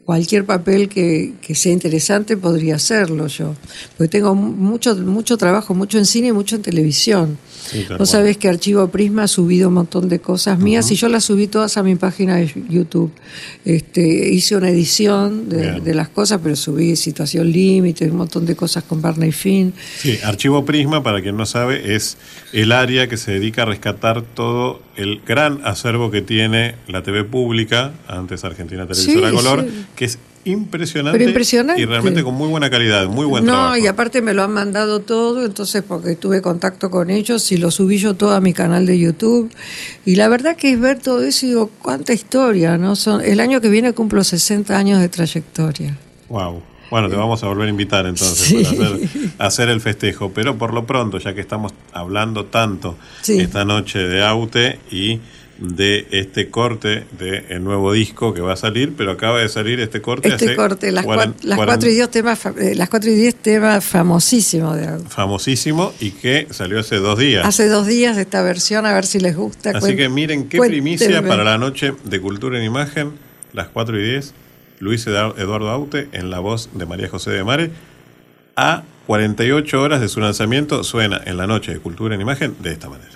cualquier papel que, que sea interesante podría hacerlo yo. Porque tengo mucho, mucho trabajo, mucho en cine y mucho en televisión. Sí, claro. Vos sabés que Archivo Prisma ha subido un montón de cosas mías uh-huh. y yo las subí todas a mi página de YouTube. Este, hice una edición de, de las cosas, pero subí Situación Límite, un montón de cosas con Barney Finn. Sí, Archivo Prisma, para quien no sabe, es el área que se dedica a rescatar todo el gran acervo que tiene la T V pública, antes Argentina Televisora sí, Color, sí. que es impresionante, Pero impresionante y realmente con muy buena calidad, muy buen no, trabajo. No, y aparte me lo han mandado todo, entonces porque tuve contacto con ellos y lo subí yo todo a mi canal de YouTube. Y la verdad que es ver todo eso y digo, cuánta historia, ¿no? Son, el año que viene cumplo sesenta años de trayectoria. Wow. Bueno, te vamos a volver a invitar entonces sí. para hacer, hacer el festejo. Pero por lo pronto, ya que estamos hablando tanto sí. esta noche de Aute y de este corte del nuevo disco que va a salir, pero acaba de salir este corte. Este hace corte, las, cuaren, cuatro, las cuaren, cuatro y diez temas, las cuatro y diez temas famosísimos de Aute. Famosísimo y que salió hace dos días. Hace dos días esta versión, a ver si les gusta. Así Cuen, que miren qué cuénteme. Primicia para la noche de Cultura en Imagen, las cuatro y diez. Luis Eduardo Aute en la voz de María José de Mare. A cuarenta y ocho horas de su lanzamiento suena en la noche de Cultura en Imagen de esta manera.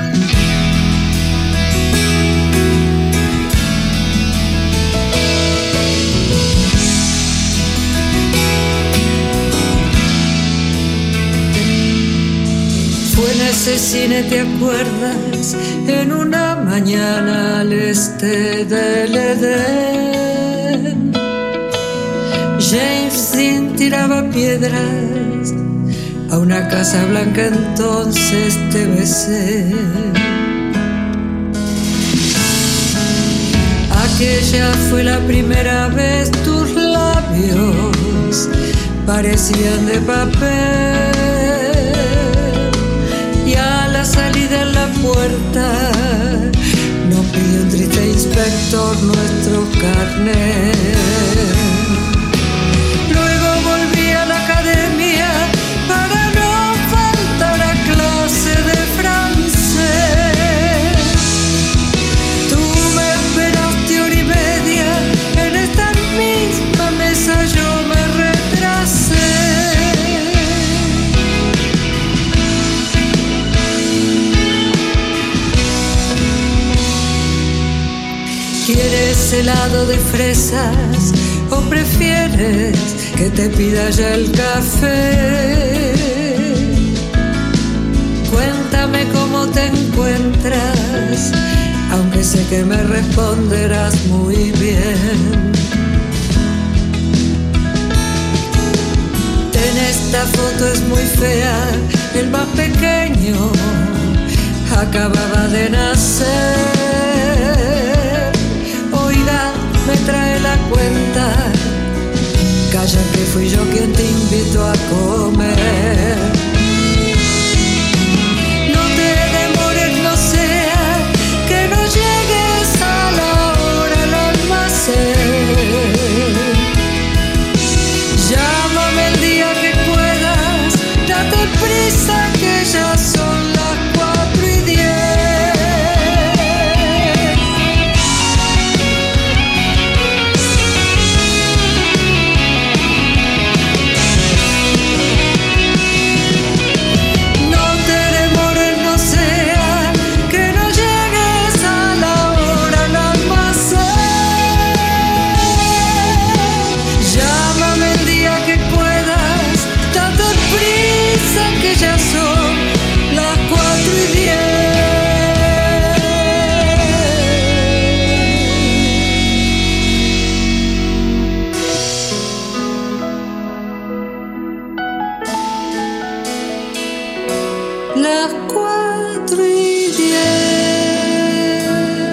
Fue en ese cine, ¿te acuerdas? En una mañana al este del Edén, James Dean tiraba piedras a una casa blanca, entonces te besé. Aquella fue la primera vez, tus labios parecían de papel. Y a la salida en la puerta nos pidió un triste inspector nuestro carnet. Luego volví a la academia para no faltar a clase de francés. Tú me esperaste hora y media, en esta misma mesa yo me retrasé. ¿Quieres helado de fresas o prefieres que te pida ya el café? Cuéntame cómo te encuentras, aunque sé que me responderás muy bien. Ten, esta foto es muy fea, el más pequeño acababa de nacer. Me trae la cuenta, calla que fui yo quien te invitó a comer. No te demores, no sea que no llegues a la hora al almacén. Llámame el día que puedas, date prisa que ya son las cuatro y diez. Las cuatro y diez.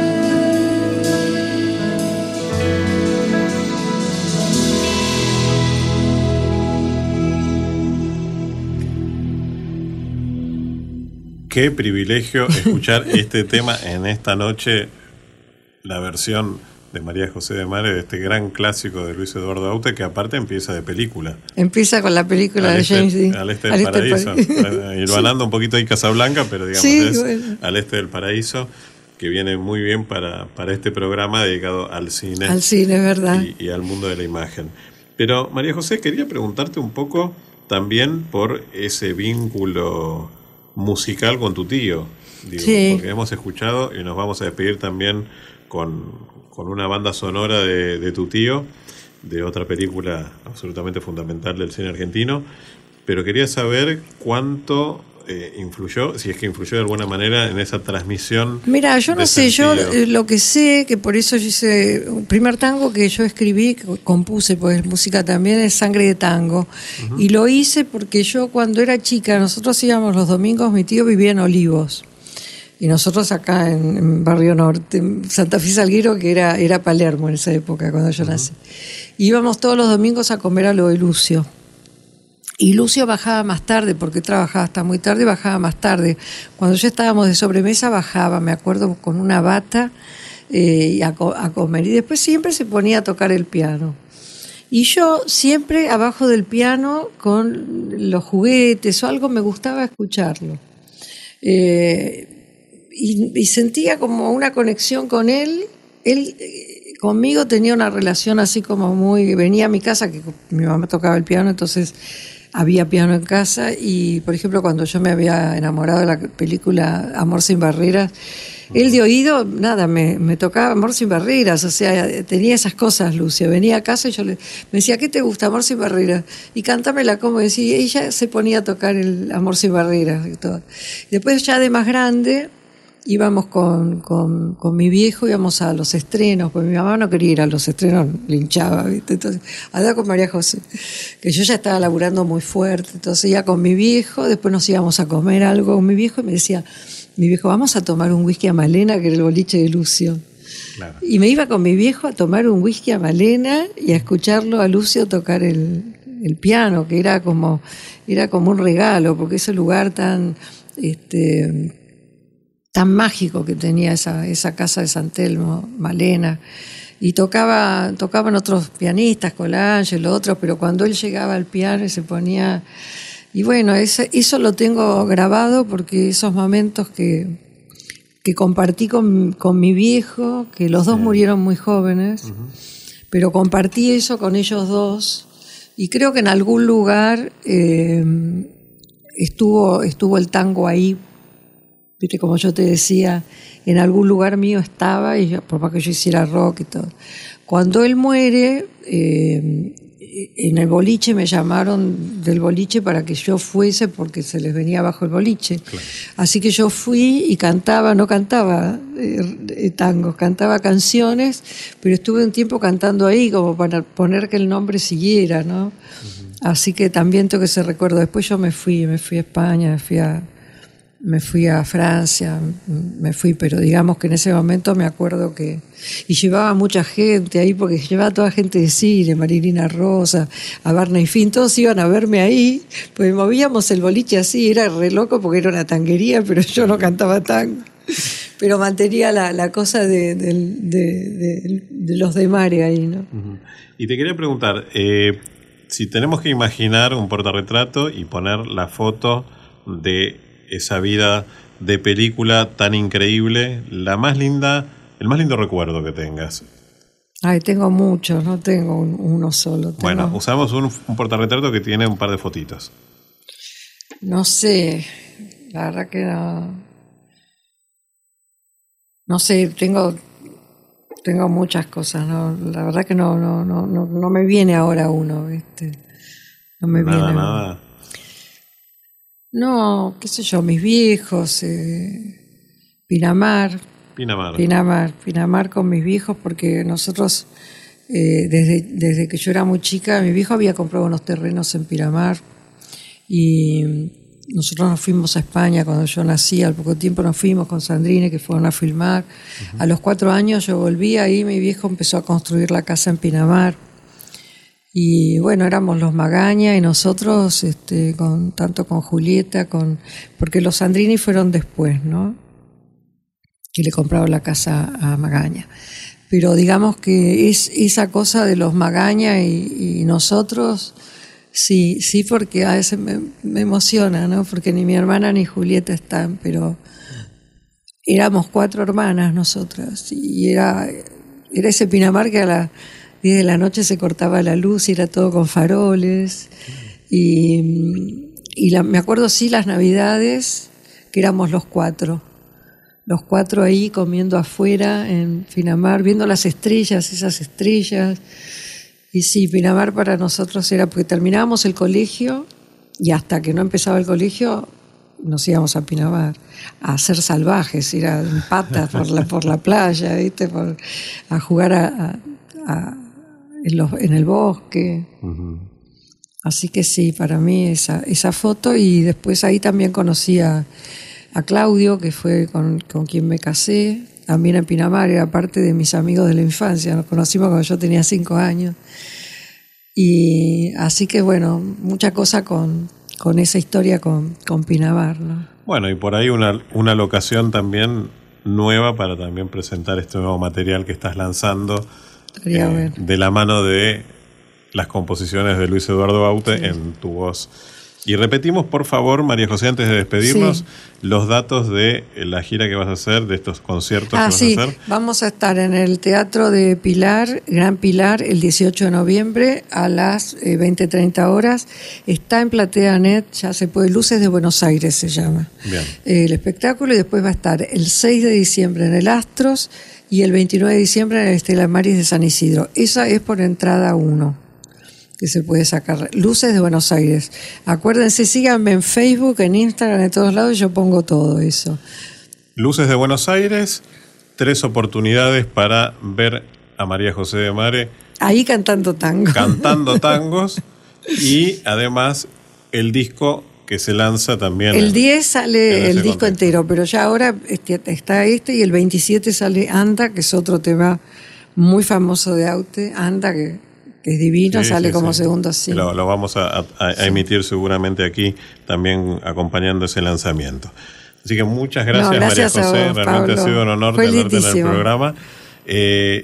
Qué privilegio escuchar este tema en esta noche, la versión de María José de Mare de este gran clásico de Luis Eduardo Aute, que aparte empieza de película. Empieza con la película al de este, James Dean. Al este del al paraíso. Este ir ganando un poquito ahí Casablanca, pero digamos, sí, es bueno. Al este del paraíso. que viene muy bien para, para este programa dedicado al cine. Al cine, ¿verdad? Y, y al mundo de la imagen. Pero, María José, quería preguntarte un poco también por ese vínculo musical con tu tío. Digo, sí. Porque hemos escuchado, y nos vamos a despedir también con, con una banda sonora de, de tu tío, de otra película absolutamente fundamental del cine argentino. Pero quería saber cuánto eh, influyó, si es que influyó de alguna manera en esa transmisión. Mira, yo no sé, sentido. yo eh, lo que sé, que por eso yo hice un primer tango que yo escribí, que compuse, pues música también, es Sangre de Tango. Uh-huh. Y lo hice porque yo cuando era chica, nosotros íbamos los domingos, mi tío vivía en Olivos. Y nosotros acá en, en Barrio Norte, en Santa Fe Salguero, que era, era Palermo en esa época, cuando yo uh-huh. nací. Íbamos todos los domingos a comer a lo de Lucio. Y Lucio bajaba más tarde, porque trabajaba hasta muy tarde, bajaba más tarde. Cuando ya estábamos de sobremesa, bajaba, me acuerdo, con una bata eh, a, co- a comer. Y después siempre se ponía a tocar el piano. Y yo siempre abajo del piano, con los juguetes o algo, me gustaba escucharlo. Eh, y, y sentía como una conexión con él. Él eh, conmigo tenía una relación así como muy... Venía a mi casa, que mi mamá tocaba el piano, entonces... Había piano en casa y, por ejemplo, cuando yo me había enamorado de la película Amor sin barreras, él de oído, nada, me, me tocaba Amor sin barreras, o sea, tenía esas cosas, Lucio. Venía a casa y yo le, me decía, ¿qué te gusta, Amor sin barreras? Y cántamela como decía, y ella se ponía a tocar el Amor sin barreras y todo. Después, ya de más grande, íbamos con, con, con mi viejo, íbamos a los estrenos, porque mi mamá no quería ir a los estrenos, le hinchaba, ¿viste? Entonces, allá con María José, que yo ya estaba laburando muy fuerte, entonces iba con mi viejo, después nos íbamos a comer algo con mi viejo y me decía, mi viejo, vamos a tomar un whisky a Malena, que era el boliche de Lucio. Claro. Y me iba con mi viejo a tomar un whisky a Malena y a escucharlo a Lucio tocar el, el piano, que era como, era como un regalo, porque ese lugar tan... este tan mágico que tenía esa, esa casa de San Telmo, Malena, y tocaba, tocaban otros pianistas, Colangelo, otros, pero cuando él llegaba al piano y se ponía... Y bueno, ese, eso lo tengo grabado porque esos momentos que, que compartí con, con mi viejo, que los dos murieron muy jóvenes, uh-huh. pero compartí eso con ellos dos, y creo que en algún lugar eh, estuvo, estuvo el tango ahí. Viste, como yo te decía, en algún lugar mío estaba, y yo, por más que yo hiciera rock y todo. Cuando él muere, eh, en el boliche me llamaron del boliche para que yo fuese porque se les venía abajo el boliche. Claro. Así que yo fui y cantaba, no cantaba eh, tangos, cantaba canciones, pero estuve un tiempo cantando ahí como para poner que el nombre siguiera, ¿no? Uh-huh. Así que también tengo ese recuerdo. Después yo me fui, me fui a España, me fui a... Me fui a Francia, me fui, pero digamos que en ese momento me acuerdo que... Y llevaba mucha gente ahí, porque llevaba toda gente de cine, Marilina Rosa, a Barney Finn, todos iban a verme ahí, pues movíamos el boliche así, era re loco porque era una tanguería, pero yo no cantaba tango. Pero mantenía la, la cosa de, de, de, de, de los de Mare ahí, ¿no? Uh-huh. Y te quería preguntar, eh, si tenemos que imaginar un portarretrato y poner la foto de... esa vida de película tan increíble, la más linda, el más lindo recuerdo que tengas. Ay, tengo muchos, no tengo un, uno solo. Tengo... Bueno, usamos un, un portarretrato que tiene un par de fotitos. No sé, la verdad que no. No sé, tengo, tengo muchas cosas, ¿no? La verdad que no, no, no, no, no me viene ahora uno, ¿viste? No me nada, viene. Nada, nada. No, qué sé yo, mis viejos, eh, Pinamar, Pinamar, Pinamar, Pinamar con mis viejos, porque nosotros, eh, desde, desde que yo era muy chica, mi viejo había comprado unos terrenos en Pinamar y nosotros nos fuimos a España cuando yo nací, al poco tiempo nos fuimos con Sandrine, que fueron a filmar. Uh-huh. A los cuatro años yo volví ahí, mi viejo empezó a construir la casa en Pinamar. Y bueno, éramos los Magaña y nosotros, este, con, tanto con Julieta, con porque los Sandrini fueron después, ¿no? Que le compraron la casa a Magaña. Pero digamos que es esa cosa de los Magaña y, y nosotros, sí, sí, porque a veces me, me emociona, ¿no? Porque ni mi hermana ni Julieta están, pero éramos cuatro hermanas nosotras, y era, era ese Pinamar que a las diez de la noche se cortaba la luz y era todo con faroles. Y, y la, me acuerdo, sí, las Navidades, que éramos los cuatro. Los cuatro ahí comiendo afuera en Pinamar, viendo las estrellas, esas estrellas. Y sí, Pinamar para nosotros era, porque terminábamos el colegio y hasta que no empezaba el colegio nos íbamos a Pinamar a ser salvajes, ir a en patas por la, por la playa, ¿viste? Por, a jugar a, a, a, en, los, en el bosque. Uh-huh. Así que sí, para mí esa, esa foto, y después ahí también conocí a a Claudio, que fue con, con quien me casé, también en Pinamar, era parte de mis amigos de la infancia, nos conocimos cuando yo tenía cinco años. Y así que bueno, mucha cosa con, con esa historia con, con Pinamar, ¿no? Bueno, y por ahí una, una locación también nueva para también presentar este nuevo material que estás lanzando, eh, bueno. de la mano de las composiciones de Luis Eduardo Aute, sí, en tu voz. Y repetimos, por favor, María José, antes de despedirnos, sí, los datos de la gira que vas a hacer, de estos conciertos ah, que vas sí. a hacer. Vamos a estar en el Teatro de Pilar, Gran Pilar, el dieciocho de noviembre a las eh, veinte treinta horas. Está en Platea Net, ya se puede, Luces de Buenos Aires se llama. Bien. Eh, el espectáculo, y después va a estar el seis de diciembre en el Astros y el veintinueve de diciembre en el Estela Maris de San Isidro. Esa es por entrada uno, que se puede sacar. Luces de Buenos Aires. Acuérdense, síganme en Facebook, en Instagram, en todos lados, yo pongo todo eso. Luces de Buenos Aires, tres oportunidades para ver a María José de Mare. Ahí cantando tango. Cantando tangos, y además el disco que se lanza también. El diez sale el disco contexto. entero, pero ya ahora está este, y el veintisiete sale Anda, que es otro tema muy famoso de Aute. Anda, que es divino, sí, sale sí, como sí. segundo single. Lo, lo vamos a, a, a sí. emitir seguramente aquí, también acompañando ese lanzamiento. Así que muchas gracias, no, gracias María José. Vos, Realmente Pablo. Ha sido un honor Fue tenerte lindísimo. En el programa. Eh,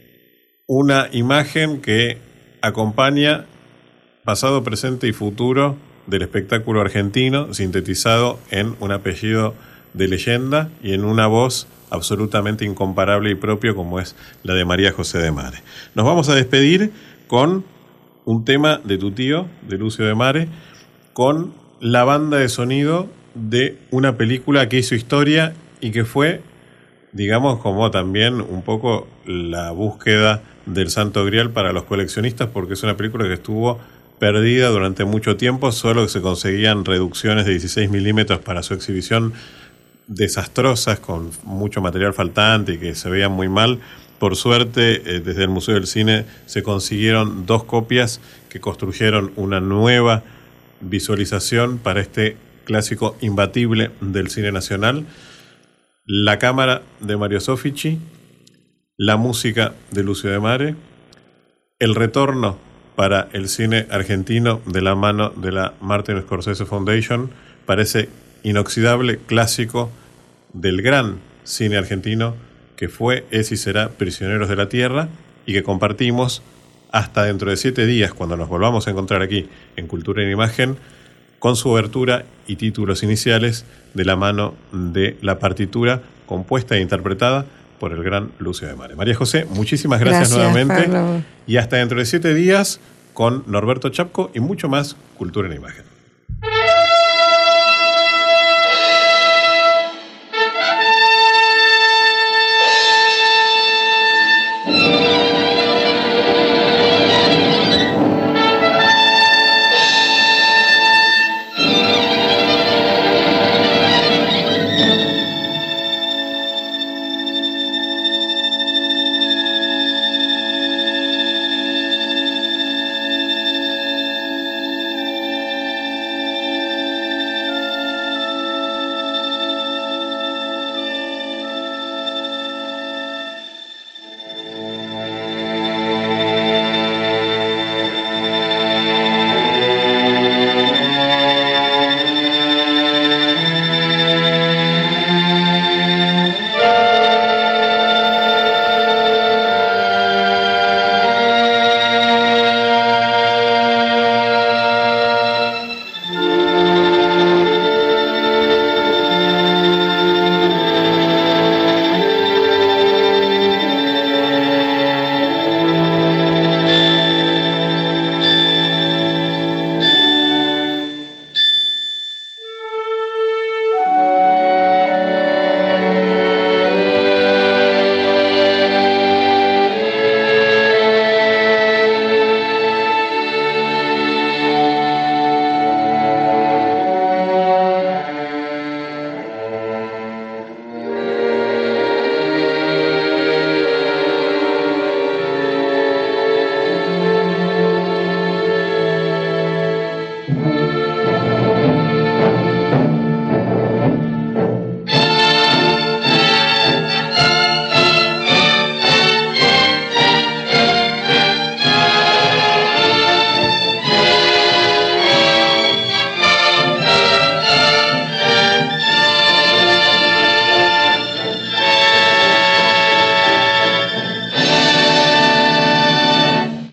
una imagen que acompaña pasado, presente y futuro del espectáculo argentino, sintetizado en un apellido de leyenda y en una voz absolutamente incomparable y propio como es la de María José de Mare. Nos vamos a despedir con un tema de tu tío, de Lucio de Mare, con la banda de sonido de una película que hizo historia y que fue, digamos, como también un poco la búsqueda del Santo Grial para los coleccionistas, porque es una película que estuvo perdida durante mucho tiempo, solo que se conseguían reducciones de dieciséis milímetros para su exhibición, desastrosas, con mucho material faltante y que se veían muy mal. Por suerte, eh, desde el Museo del Cine se consiguieron dos copias que construyeron una nueva visualización para este clásico imbatible del cine nacional. La cámara de Mario Soffici, la música de Lucio de Mare, el retorno para el cine argentino de la mano de la Martin Scorsese Foundation, parece inoxidable clásico del gran cine argentino que fue, es y será Prisioneros de la Tierra, y que compartimos hasta dentro de siete días, cuando nos volvamos a encontrar aquí en Cultura en Imagen, con su obertura y títulos iniciales de la mano de la partitura compuesta e interpretada por el gran Lucio de Mare. María José, muchísimas gracias, gracias nuevamente. Pablo. Y hasta dentro de siete días con Norberto Chapco y mucho más Cultura en Imagen.